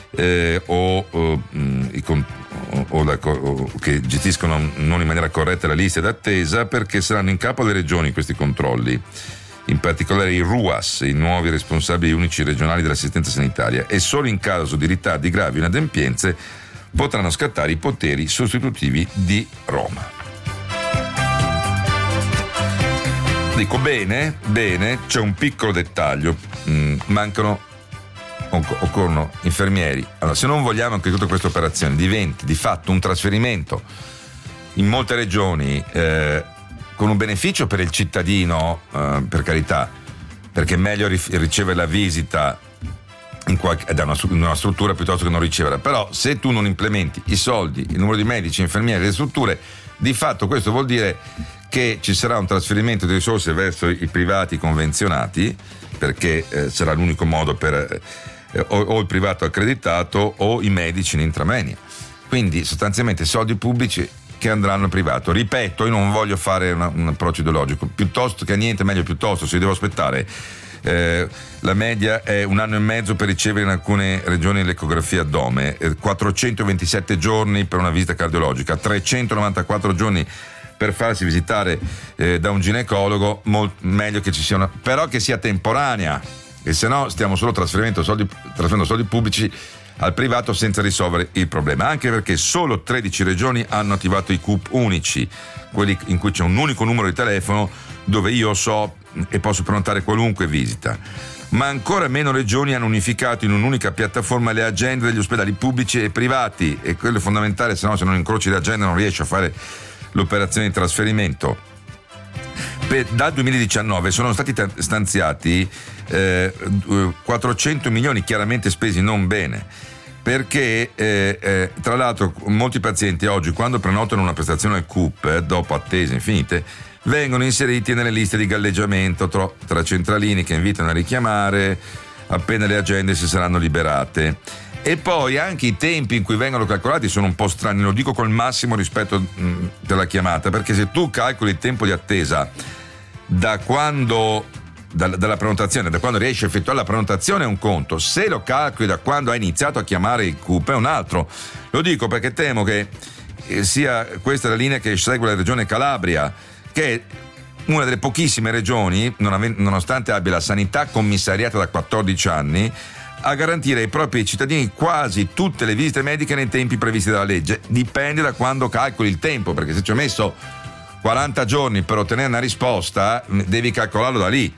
o che gestiscono non in maniera corretta la lista d'attesa, perché saranno in capo alle regioni questi controlli. In particolare i RUAS, i nuovi responsabili unici regionali dell'assistenza sanitaria, e solo in caso di ritardi gravi o inadempienze potranno scattare i poteri sostitutivi di Roma. Dico bene, c'è un piccolo dettaglio, occorrono infermieri. Allora, se non vogliamo che tutta questa operazione diventi di fatto un trasferimento in molte regioni con un beneficio per il cittadino, per carità, perché è meglio ricevere la visita in una struttura piuttosto che non riceverla. Però se tu non implementi i soldi, il numero di medici, infermieri e le strutture, di fatto questo vuol dire che ci sarà un trasferimento di risorse verso i privati convenzionati, perché sarà l'unico modo per o il privato accreditato o i medici in intramoenia. Quindi sostanzialmente soldi pubblici che andranno al privato. Ripeto, io non voglio fare un approccio ideologico, piuttosto che niente, meglio piuttosto, se devo aspettare. La media è 1 anno e mezzo per ricevere in alcune regioni l'ecografia addome, 427 giorni per una visita cardiologica, 394 giorni per farsi visitare da un ginecologo, meglio che ci sia però che sia temporanea, e se no stiamo solo trasferendo soldi pubblici al privato senza risolvere il problema, anche perché solo 13 regioni hanno attivato i CUP unici, quelli in cui c'è un unico numero di telefono dove io so e posso prenotare qualunque visita, ma ancora meno regioni hanno unificato in un'unica piattaforma le agende degli ospedali pubblici e privati, e quello è fondamentale, se non incroci l'agenda non riesci a fare l'operazione di trasferimento. Dal 2019 sono stati stanziati 400 milioni, chiaramente spesi non bene, perché tra l'altro molti pazienti oggi, quando prenotano una prestazione CUP dopo attese infinite, vengono inseriti nelle liste di galleggiamento tra centralini che invitano a richiamare appena le agende si saranno liberate. E poi anche i tempi in cui vengono calcolati sono un po' strani, lo dico col massimo rispetto della chiamata, perché se tu calcoli il tempo di attesa dalla prenotazione, da quando riesci a effettuare la prenotazione è un conto, se lo calcoli da quando hai iniziato a chiamare il CUP è un altro. Lo dico perché temo che sia questa la linea che segue la regione Calabria, che è una delle pochissime regioni, nonostante abbia la sanità commissariata da 14 anni, a garantire ai propri cittadini quasi tutte le visite mediche nei tempi previsti dalla legge. Dipende da quando calcoli il tempo, perché se ci ho messo 40 giorni per ottenere una risposta, devi calcolarlo da lì.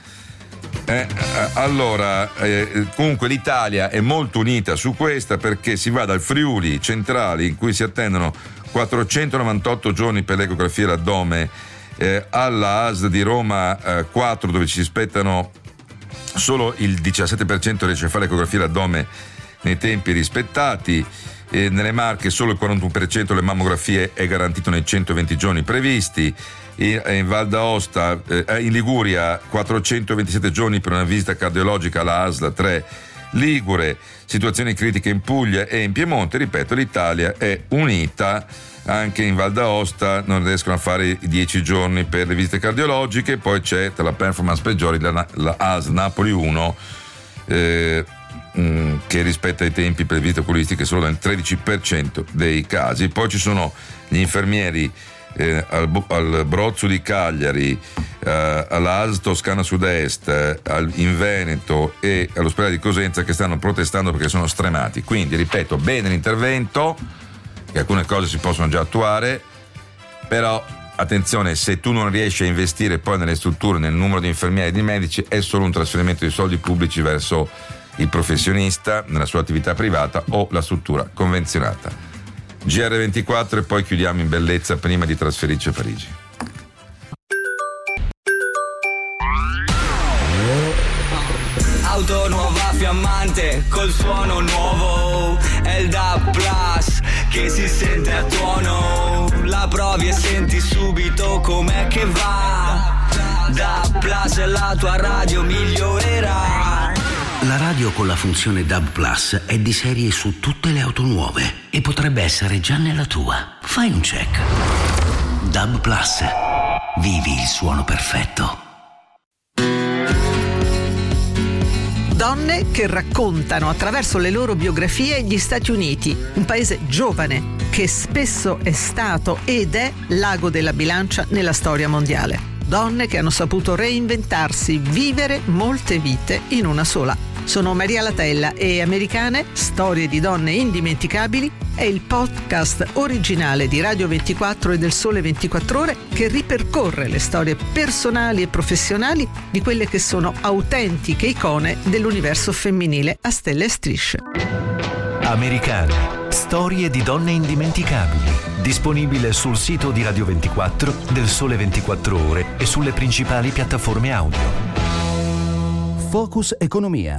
Comunque l'Italia è molto unita su questa, perché si va dal Friuli centrale, in cui si attendono 498 giorni per l'ecografia all'addome, alla ASL di Roma 4, dove ci aspettano solo il 17% riesce a fare l'ecografia all'addome nei tempi rispettati, e nelle Marche solo il 41% delle mammografie è garantito nei 120 giorni previsti, in Val d'Aosta, in Liguria 427 giorni per una visita cardiologica alla ASL 3 Ligure, situazioni critiche in Puglia e in Piemonte. Ripeto, l'Italia è unita. Anche in Val d'Aosta non riescono a fare i 10 giorni per le visite cardiologiche. Poi c'è, tra la performance peggiori, la ASL Napoli 1 che rispetta i tempi per le visite oculistiche solo nel 13% dei casi. Poi ci sono gli infermieri al Brozzo di Cagliari, alla ASL Toscana Sud-Est, in Veneto e all'ospedale di Cosenza, che stanno protestando perché sono stremati. Quindi, ripeto, bene l'intervento, che alcune cose si possono già attuare, però attenzione, se tu non riesci a investire poi nelle strutture, nel numero di infermieri e di medici, è solo un trasferimento di soldi pubblici verso il professionista nella sua attività privata o la struttura convenzionata. GR24 e poi chiudiamo in bellezza prima di trasferirci a Parigi. Auto nuova fiammante col suono nuovo, è il DAB Plus che si sente a tuono, la provi e senti subito com'è che va. DAB Plus e la tua radio migliorerà. La radio con la funzione DAB Plus è di serie su tutte le auto nuove e potrebbe essere già nella tua. Fai un check. DAB Plus. Vivi il suono perfetto. Donne che raccontano attraverso le loro biografie gli Stati Uniti, un paese giovane che spesso è stato ed è l'ago della bilancia nella storia mondiale. Donne che hanno saputo reinventarsi, vivere molte vite in una sola. Sono Maria Latella e Americane, storie di donne indimenticabili, è il podcast originale di Radio 24 e del Sole 24 Ore che ripercorre le storie personali e professionali di quelle che sono autentiche icone dell'universo femminile a stelle e strisce. Americane, storie di donne indimenticabili. Disponibile sul sito di Radio 24, del Sole 24 Ore e sulle principali piattaforme audio. Focus Economia.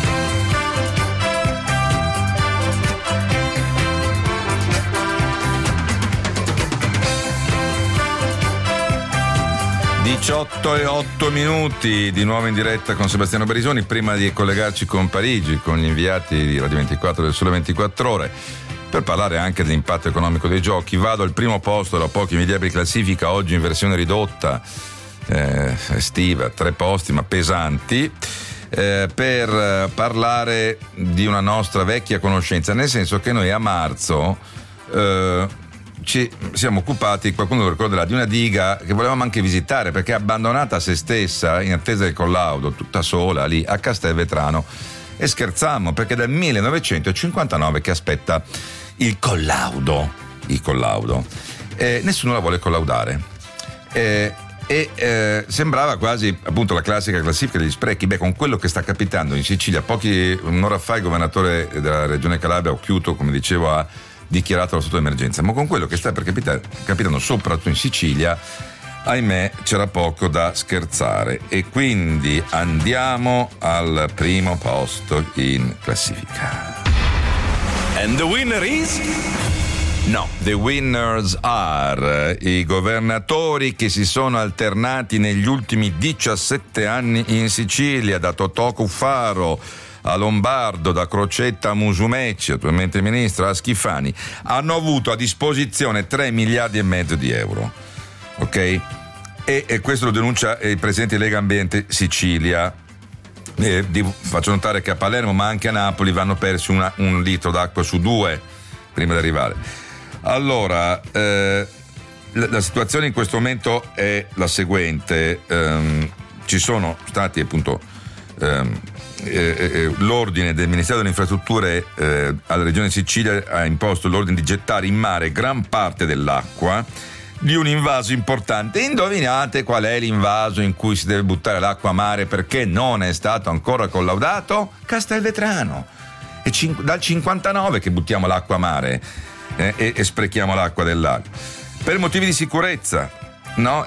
e 8 minuti di nuovo in diretta con Sebastiano Barisoni. Prima di collegarci con Parigi, con gli inviati di Radio 24 del Sole 24 Ore, per parlare anche dell'impatto economico dei giochi, vado al primo posto della pochi invidiabili classifica, oggi in versione ridotta, estiva, 3 posti ma pesanti, per parlare di una nostra vecchia conoscenza, nel senso che noi a marzo ci siamo occupati, qualcuno lo ricorderà, di una diga che volevamo anche visitare perché è abbandonata a se stessa in attesa del collaudo, tutta sola lì a Castelvetrano, e scherzammo perché è dal 1959 che aspetta il collaudo. Nessuno la vuole collaudare. Sembrava quasi appunto la classica classifica degli sprechi. Con quello che sta capitando in Sicilia, un'ora fa il governatore della regione Calabria, Occhiuto, come dicevo, ha dichiarato lo stato d'emergenza, ma con quello che sta per capitando soprattutto in Sicilia, ahimè, c'era poco da scherzare, e quindi andiamo al primo posto in classifica. And the winner is? No, the winners are i governatori che si sono alternati negli ultimi 17 anni in Sicilia, da Totò Cuffaro a Lombardo, da Crocetta a Musumeci, attualmente ministro, a Schifani. Hanno avuto a disposizione 3 miliardi e mezzo di euro, ok? E questo lo denuncia il presidente di Lega Ambiente Sicilia. Faccio notare che a Palermo, ma anche a Napoli, vanno persi un litro d'acqua su 2 prima di arrivare. Allora, la situazione in questo momento è la seguente. Ci sono stati appunto l'ordine del Ministero delle Infrastrutture alla Regione Sicilia ha imposto l'ordine di gettare in mare gran parte dell'acqua di un invaso importante. Indovinate qual è l'invaso in cui si deve buttare l'acqua a mare perché non è stato ancora collaudato? Castelvetrano. È dal 59 che buttiamo l'acqua a mare e sprechiamo l'acqua del lago per motivi di sicurezza, no?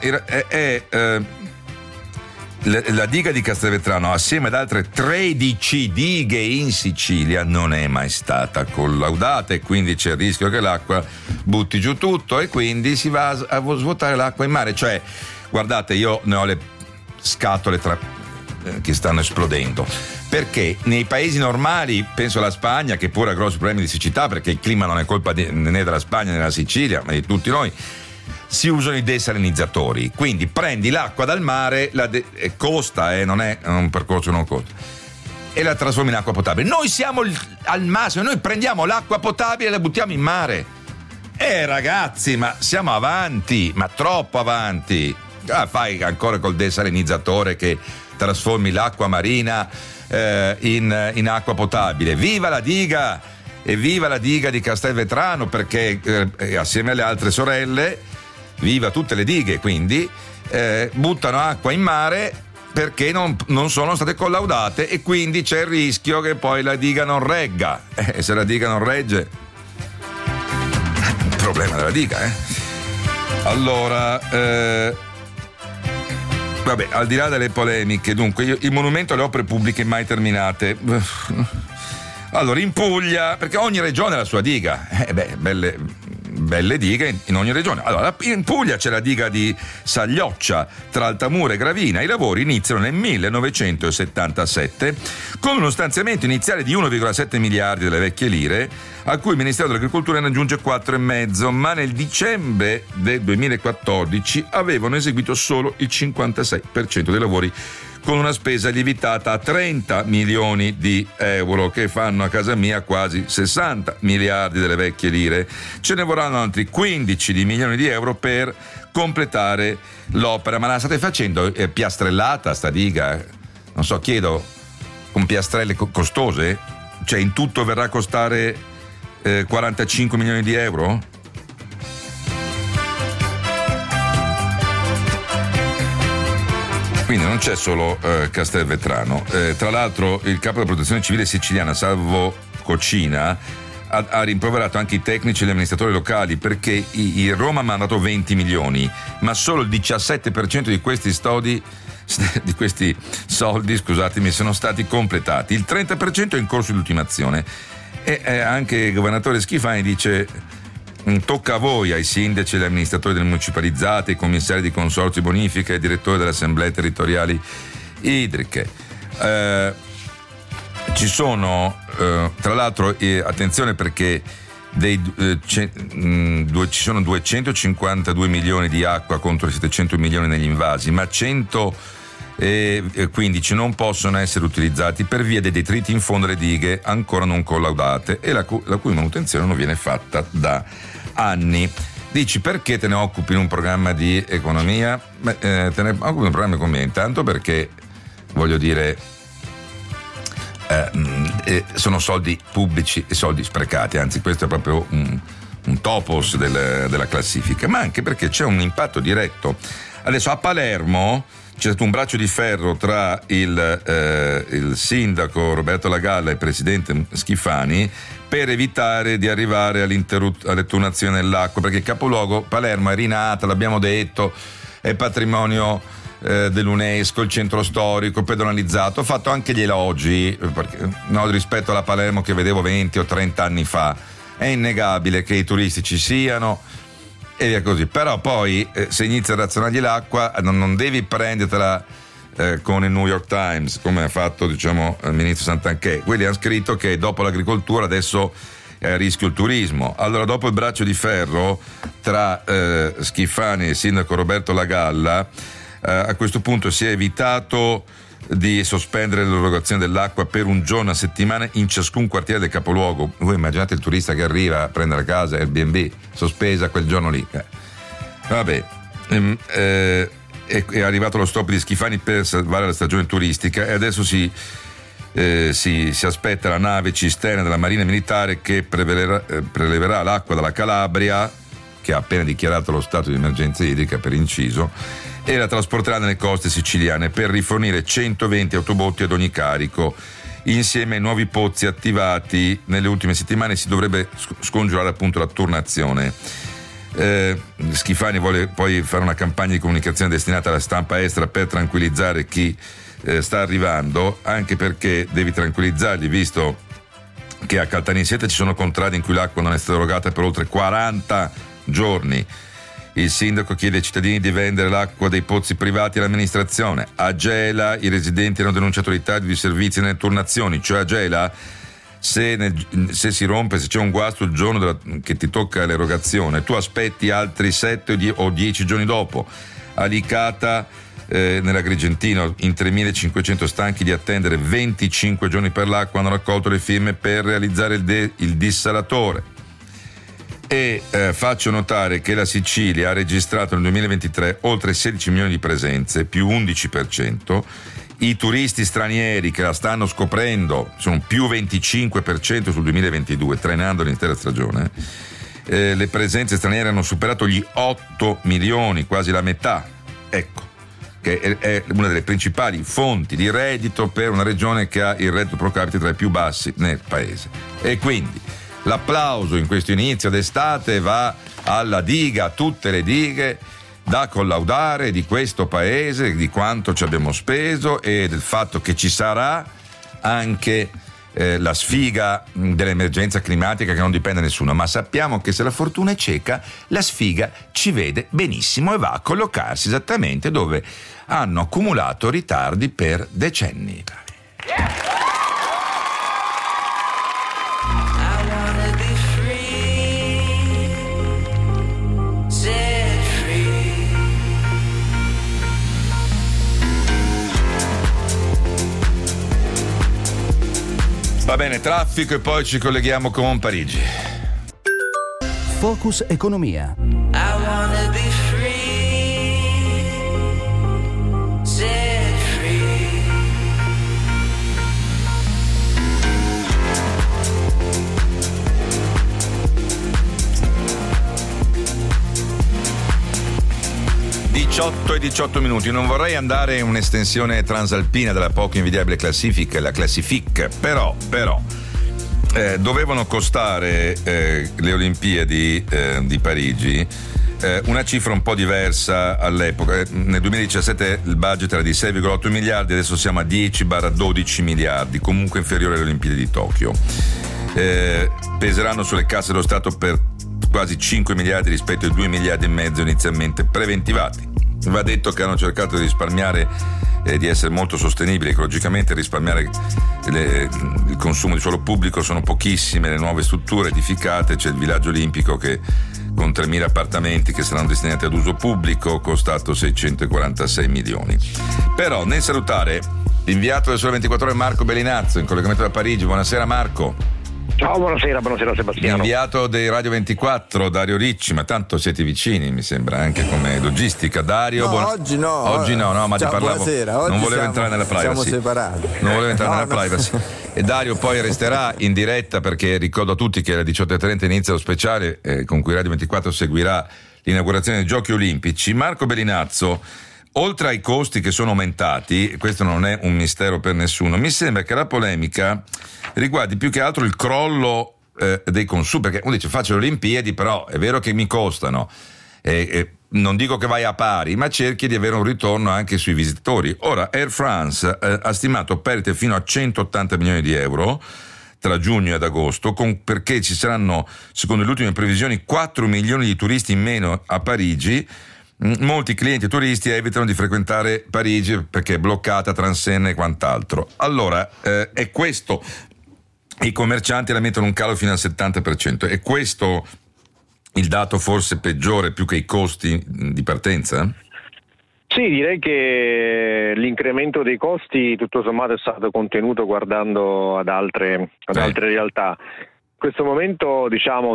La diga di Castelvetrano, assieme ad altre 13 dighe in Sicilia, non è mai stata collaudata, e quindi c'è il rischio che l'acqua butti giù tutto, e quindi si va a svuotare l'acqua in mare. Cioè, guardate, io ne ho le scatole che stanno esplodendo, perché nei paesi normali, penso alla Spagna, che pure ha grossi problemi di siccità, perché il clima non è colpa né della Spagna né della Sicilia, ma di tutti noi, si usano i desalinizzatori. Quindi prendi l'acqua dal mare, costa, non è un percorso non costa, e la trasformi in acqua potabile. Noi siamo al massimo, noi prendiamo l'acqua potabile e la buttiamo in mare. Ragazzi, ma siamo avanti, ma troppo avanti. Fai ancora col desalinizzatore che trasformi l'acqua marina in acqua potabile. Viva la diga, e viva la diga di Castelvetrano, perché assieme alle altre sorelle, viva tutte le dighe, quindi buttano acqua in mare perché non sono state collaudate, e quindi c'è il rischio che poi la diga non regga, e se la diga non regge, il problema della diga. Allora, vabbè, al di là delle polemiche, dunque, il monumento alle opere pubbliche mai terminate. Allora, in Puglia, perché ogni regione ha la sua diga, belle dighe in ogni regione. Allora, in Puglia c'è la diga di Saglioccia tra Altamura e Gravina. I lavori iniziano nel 1977 con uno stanziamento iniziale di 1,7 miliardi delle vecchie lire, a cui il Ministero dell'Agricoltura ne aggiunge 4,5, ma nel dicembre del 2014 avevano eseguito solo il 56% dei lavori, con una spesa lievitata a 30 milioni di euro, che fanno a casa mia quasi 60 miliardi delle vecchie lire. Ce ne vorranno altri 15 milioni di euro per completare l'opera. Ma la state facendo piastrellata sta diga? Non so, chiedo, con piastrelle costose? Cioè, in tutto verrà a costare 45 milioni di euro? Quindi non c'è solo Castelvetrano. Tra l'altro, il capo della protezione civile siciliana, Salvo Cocina, ha rimproverato anche i tecnici e gli amministratori locali, perché Roma ha mandato 20 milioni, ma solo il 17% di questi soldi, scusatemi, sono stati completati. Il 30% è in corso di ultimazione. E anche il governatore Schifani dice: tocca a voi, ai sindaci, agli amministratori delle municipalizzate, ai commissari di consorzi bonifica e ai direttori delle assemblee territoriali idriche. Ci sono, tra l'altro, attenzione, perché ci sono 252 milioni di acqua contro i 700 milioni negli invasi, ma 115 non possono essere utilizzati per via dei detriti in fondo alle dighe ancora non collaudate, e la cui manutenzione non viene fatta da anni. Dici, perché te ne occupi in un programma di economia? Te ne occupi in un programma di economia intanto perché, voglio dire, sono soldi pubblici e soldi sprecati, anzi questo è proprio un topos della classifica, ma anche perché c'è un impatto diretto. Adesso a Palermo c'è stato un braccio di ferro tra il sindaco Roberto Lagalla e il presidente Schifani per evitare di arrivare all'ettunazione dell'acqua, perché il capoluogo Palermo è rinata, l'abbiamo detto, è patrimonio dell'UNESCO, il centro storico, pedonalizzato. Ho fatto anche gli elogi rispetto alla Palermo che vedevo 20 o 30 anni fa. È innegabile che i turisti ci siano e via così, però poi se inizia a razionargli l'acqua non devi prendertela con il New York Times come ha fatto il ministro Santanchè. Quelli hanno scritto che dopo l'agricoltura adesso è a rischio il turismo. Allora, dopo il braccio di ferro tra Schifani e il sindaco Roberto Lagalla, a questo punto si è evitato di sospendere l'erogazione dell'acqua per un giorno a settimana in ciascun quartiere del capoluogo. Voi immaginate il turista che arriva a prendere casa Airbnb, sospesa quel giorno lì. Vabbè, è arrivato lo stop di Schifani per salvare la stagione turistica e adesso si aspetta la nave cisterna della Marina Militare che preleverà l'acqua dalla Calabria, che ha appena dichiarato lo stato di emergenza idrica per inciso, e la trasporterà nelle coste siciliane per rifornire 120 autobotti ad ogni carico. Insieme ai nuovi pozzi attivati nelle ultime settimane si dovrebbe scongiurare appunto la turnazione. Schifani vuole poi fare una campagna di comunicazione destinata alla stampa estera per tranquillizzare chi sta arrivando, anche perché devi tranquillizzarli, visto che a Caltanissetta ci sono contrade in cui l'acqua non è stata erogata per oltre 40 giorni. Il sindaco chiede ai cittadini di vendere l'acqua dei pozzi privati all'amministrazione. A Gela i residenti hanno denunciato ritardi di servizi nelle turnazioni, cioè a Gela se si rompe, se c'è un guasto il giorno che ti tocca l'erogazione, tu aspetti altri 7 o 10 giorni dopo. A Licata nell'Agrigentino in 3.500 stanchi di attendere 25 giorni per l'acqua hanno raccolto le firme per realizzare il dissalatore. E faccio notare che la Sicilia ha registrato nel 2023 oltre 16 milioni di presenze, più 11%. I turisti stranieri che la stanno scoprendo sono più 25% sul 2022, trainando l'intera stagione. Le presenze straniere hanno superato gli 8 milioni, quasi la metà. Ecco, che è una delle principali fonti di reddito per una regione che ha il reddito pro capite tra i più bassi nel paese. E quindi l'applauso in questo inizio d'estate va alla diga, a tutte le dighe, da collaudare di questo paese, di quanto ci abbiamo speso e del fatto che ci sarà anche la sfiga dell'emergenza climatica che non dipende da nessuno, ma sappiamo che se la fortuna è cieca, la sfiga ci vede benissimo e va a collocarsi esattamente dove hanno accumulato ritardi per decenni. Va bene, traffico e poi ci colleghiamo con Parigi. Focus Economia. e 18 minuti. Non vorrei andare in un'estensione transalpina della poco invidiabile classifica, la Classific, però dovevano costare le Olimpiadi di Parigi una cifra un po' diversa all'epoca. Nel 2017 il budget era di 6,8 miliardi, adesso siamo a 10-12 miliardi, comunque inferiore alle Olimpiadi di Tokyo. Peseranno sulle casse dello Stato per quasi 5 miliardi rispetto ai 2 miliardi e mezzo inizialmente preventivati. Va detto che hanno cercato di risparmiare di essere molto sostenibili ecologicamente, risparmiare il consumo di suolo pubblico. Sono pochissime le nuove strutture edificate, c'è il villaggio olimpico che con 3.000 appartamenti che saranno destinati ad uso pubblico, costato 646 milioni. Però nel salutare l'inviato del Sole 24 Ore Marco Bellinazzo in collegamento da Parigi. Buonasera Marco. Ciao, buonasera Sebastiano. Inviato dei Radio 24, Dario Ricci, ma tanto siete vicini, mi sembra, anche come logistica. Dario, oggi no, ma ti parlavo. Buonasera. Non volevo entrare nella privacy. Siamo separati. Non volevo entrare nella privacy. E Dario poi resterà in diretta, perché ricordo a tutti che alle 18:30 inizia lo speciale con cui Radio 24 seguirà l'inaugurazione dei Giochi Olimpici. Marco Bellinazzo, oltre ai costi che sono aumentati, questo non è un mistero per nessuno, mi sembra che la polemica riguardi più che altro il crollo dei consumi, perché uno dice faccio le Olimpiadi, però è vero che mi costano, non dico che vai a pari, ma cerchi di avere un ritorno anche sui visitatori. Ora Air France ha stimato perdite fino a 180 milioni di euro tra giugno ed agosto, perché ci saranno, secondo le ultime previsioni, 4 milioni di turisti in meno a Parigi. Molti clienti e turisti evitano di frequentare Parigi perché è bloccata tra Seine e quant'altro. Allora, è questo, i commercianti lamentano un calo fino al 70%, è questo il dato forse peggiore più che i costi di partenza? Sì, direi che l'incremento dei costi tutto sommato è stato contenuto guardando ad altre realtà. In questo momento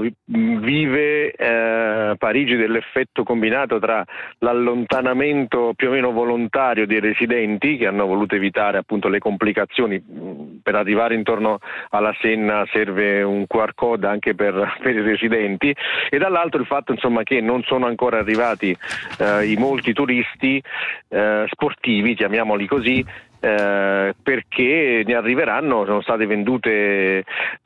vive Parigi dell'effetto combinato tra l'allontanamento più o meno volontario dei residenti, che hanno voluto evitare appunto le complicazioni. Per arrivare intorno alla Senna serve un QR code anche per i residenti, e dall'altro il fatto che non sono ancora arrivati i molti turisti sportivi, chiamiamoli così, perché ne arriveranno, sono stati venduti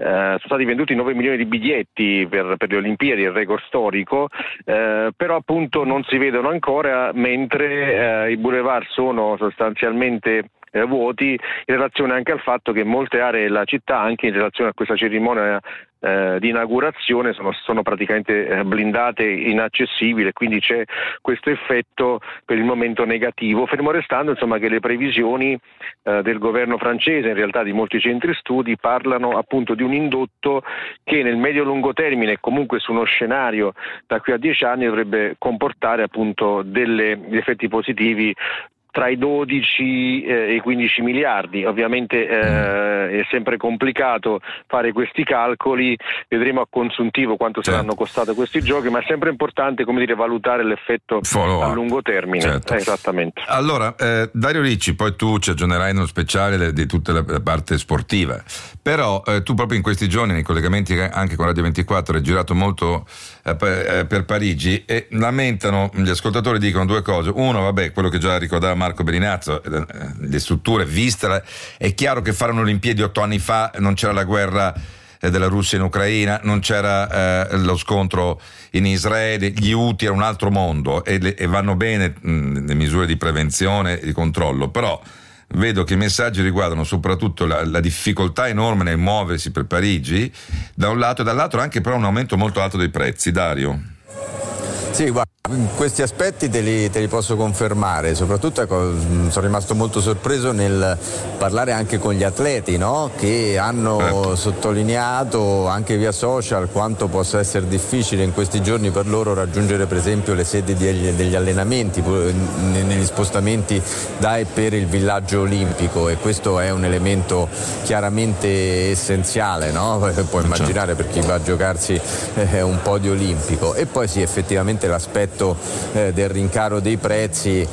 9 milioni di biglietti per le Olimpiadi, il record storico, però appunto non si vedono ancora, mentre i boulevard sono sostanzialmente vuoti, in relazione anche al fatto che molte aree della città, anche in relazione a questa cerimonia di inaugurazione, sono praticamente blindate, inaccessibili, quindi c'è questo effetto per il momento negativo, fermo restando che le previsioni del governo francese, in realtà di molti centri studi, parlano appunto di un indotto che nel medio-lungo termine, comunque su uno scenario da qui a 10 anni, dovrebbe comportare appunto degli effetti positivi tra i 12 e i 15 miliardi. Ovviamente è sempre complicato fare questi calcoli, vedremo a consuntivo quanto saranno costati questi giochi, ma è sempre importante valutare l'effetto a lungo termine. Certo. Esattamente. Allora, Dario Ricci, poi tu ci aggiornerai nello speciale di tutta la parte sportiva, però tu proprio in questi giorni, nei collegamenti anche con Radio 24, hai girato molto per Parigi, e lamentano, gli ascoltatori dicono due cose. Uno, quello che già ricordava Marco Bellinazzo, le strutture, vista, è chiaro che fare un'Olimpiadi 8 anni fa non c'era la guerra della Russia in Ucraina, non c'era lo scontro in Israele, gli Houthi, era un altro mondo, e vanno bene le misure di prevenzione e di controllo, però vedo che i messaggi riguardano soprattutto la difficoltà enorme nel muoversi per Parigi da un lato, e dall'altro anche però un aumento molto alto dei prezzi. Dario? Sì, guarda, questi aspetti te li posso confermare, soprattutto sono rimasto molto sorpreso nel parlare anche con gli atleti, no? Che hanno sottolineato anche via social quanto possa essere difficile in questi giorni per loro raggiungere per esempio le sedi degli allenamenti negli spostamenti da e per il villaggio olimpico, e questo è un elemento chiaramente essenziale, no? Puoi immaginare per chi va a giocarsi un podio olimpico. E poi sì, effettivamente l'aspetto del rincaro dei prezzi,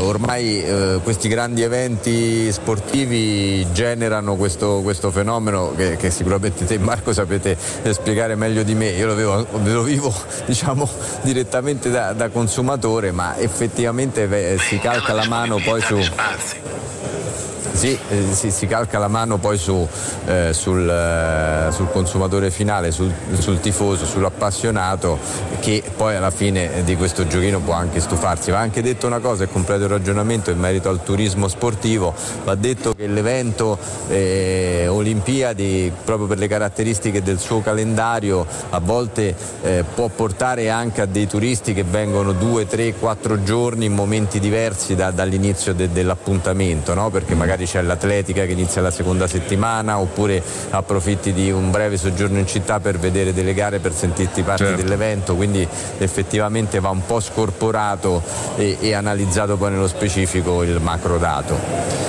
ormai questi grandi eventi sportivi generano questo fenomeno che sicuramente te, Marco, sapete spiegare meglio di me. Io lo vivo direttamente da consumatore, ma effettivamente si calca la mano poi su... Sì, si calca la mano poi sul consumatore finale, sul tifoso, sull'appassionato, che poi alla fine di questo giochino può anche stufarsi. Va anche detto una cosa, e completo il ragionamento in merito al turismo sportivo, va detto che l'evento Olimpiadi, proprio per le caratteristiche del suo calendario, a volte può portare anche a dei turisti che vengono 2, 3, 4 giorni in momenti diversi dall'inizio dell'appuntamento, no? Perché magari c'è l'atletica che inizia la seconda settimana, oppure approfitti di un breve soggiorno in città per vedere delle gare, per sentirti parte dell'evento, quindi effettivamente va un po' scorporato e analizzato poi nello specifico il macro dato.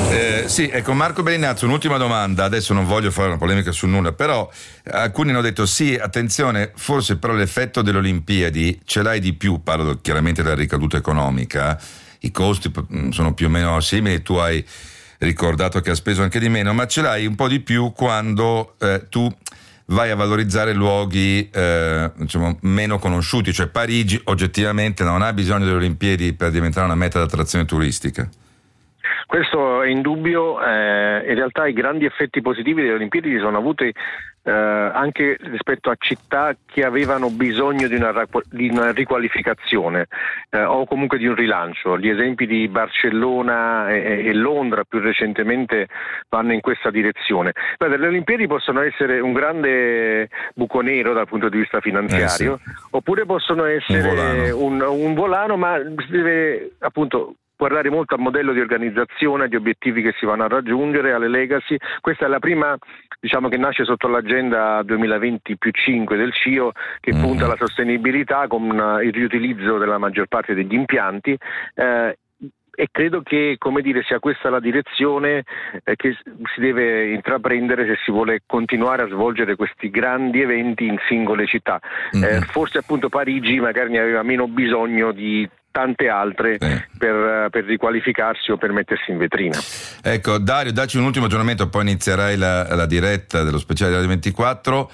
Sì, ecco, Marco Bellinazzo, un'ultima domanda, adesso non voglio fare una polemica su nulla, però alcuni hanno detto sì, attenzione, forse però l'effetto delle Olimpiadi ce l'hai di più, parlo chiaramente della ricaduta economica, i costi sono più o meno simili, tu hai ricordato che ha speso anche di meno, ma ce l'hai un po' di più quando tu vai a valorizzare luoghi diciamo meno conosciuti, cioè Parigi oggettivamente non ha bisogno delle Olimpiadi per diventare una meta d'attrazione turistica. Questo è indubbio, in realtà i grandi effetti positivi delle Olimpiadi si sono avuti anche rispetto a città che avevano bisogno di una riqualificazione o comunque di un rilancio. Gli esempi di Barcellona e Londra più recentemente vanno in questa direzione. Le Olimpiadi possono essere un grande buco nero dal punto di vista finanziario, oppure possono essere un volano, ma si deve appunto guardare molto al modello di organizzazione, agli obiettivi che si vanno a raggiungere, alle legacy. Questa è la prima, diciamo, che nasce sotto l'agenda 2020+5 del CIO, che punta alla sostenibilità con il riutilizzo della maggior parte degli impianti. E credo che, come dire, sia questa la direzione che si deve intraprendere se si vuole continuare a svolgere questi grandi eventi in singole città. Forse appunto Parigi magari ne aveva meno bisogno di tante altre per riqualificarsi o per mettersi in vetrina. Ecco, Dario, dacci un ultimo aggiornamento, poi inizierai la diretta dello speciale Radio 24.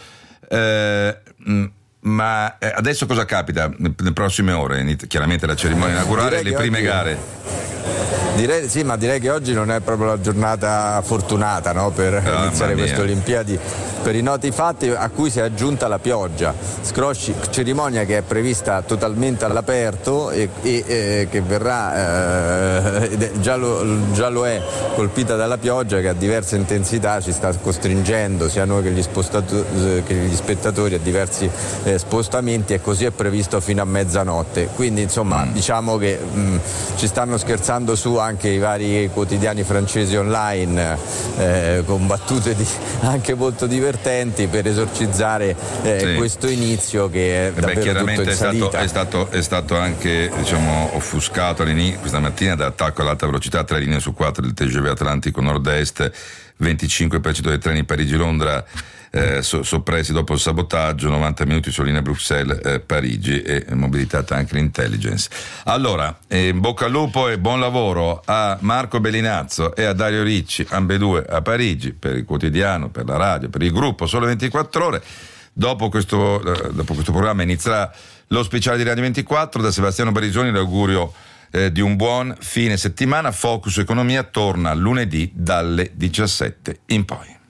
Ma adesso cosa capita nelle prossime ore? Chiaramente la cerimonia inaugurale, le prime gare. Direi che oggi non è proprio la giornata fortunata, no, per iniziare queste Olimpiadi, per i noti fatti a cui si è aggiunta la pioggia. Cerimonia che è prevista totalmente all'aperto e che verrà, già lo è, colpita dalla pioggia che a diverse intensità ci sta costringendo sia noi che gli spettatori a diversi spostamenti, e così è previsto fino a mezzanotte. Quindi insomma diciamo che ci stanno scherzando su anche i vari quotidiani francesi online con battute anche molto divertenti per esorcizzare questo inizio che è davvero chiaramente tutto in salita. È stato anche, diciamo, offuscato questa mattina dall'attacco all'alta velocità, 3 linee su 4 del TGV Atlantico Nord-Est, 25% dei treni Parigi-Londra soppressi dopo il sabotaggio, 90 minuti su linea Bruxelles-Parigi, e mobilitata anche l'intelligence. Allora, in bocca al lupo e buon lavoro a Marco Bellinazzo e a Dario Ricci, ambedue a Parigi, per il quotidiano, per la radio, per il gruppo Sole 24 Ore. Dopo questo programma inizierà lo speciale di Radio 24. Da Sebastiano Barisoni l'augurio di un buon fine settimana. Focus Economia torna lunedì dalle 17 in poi.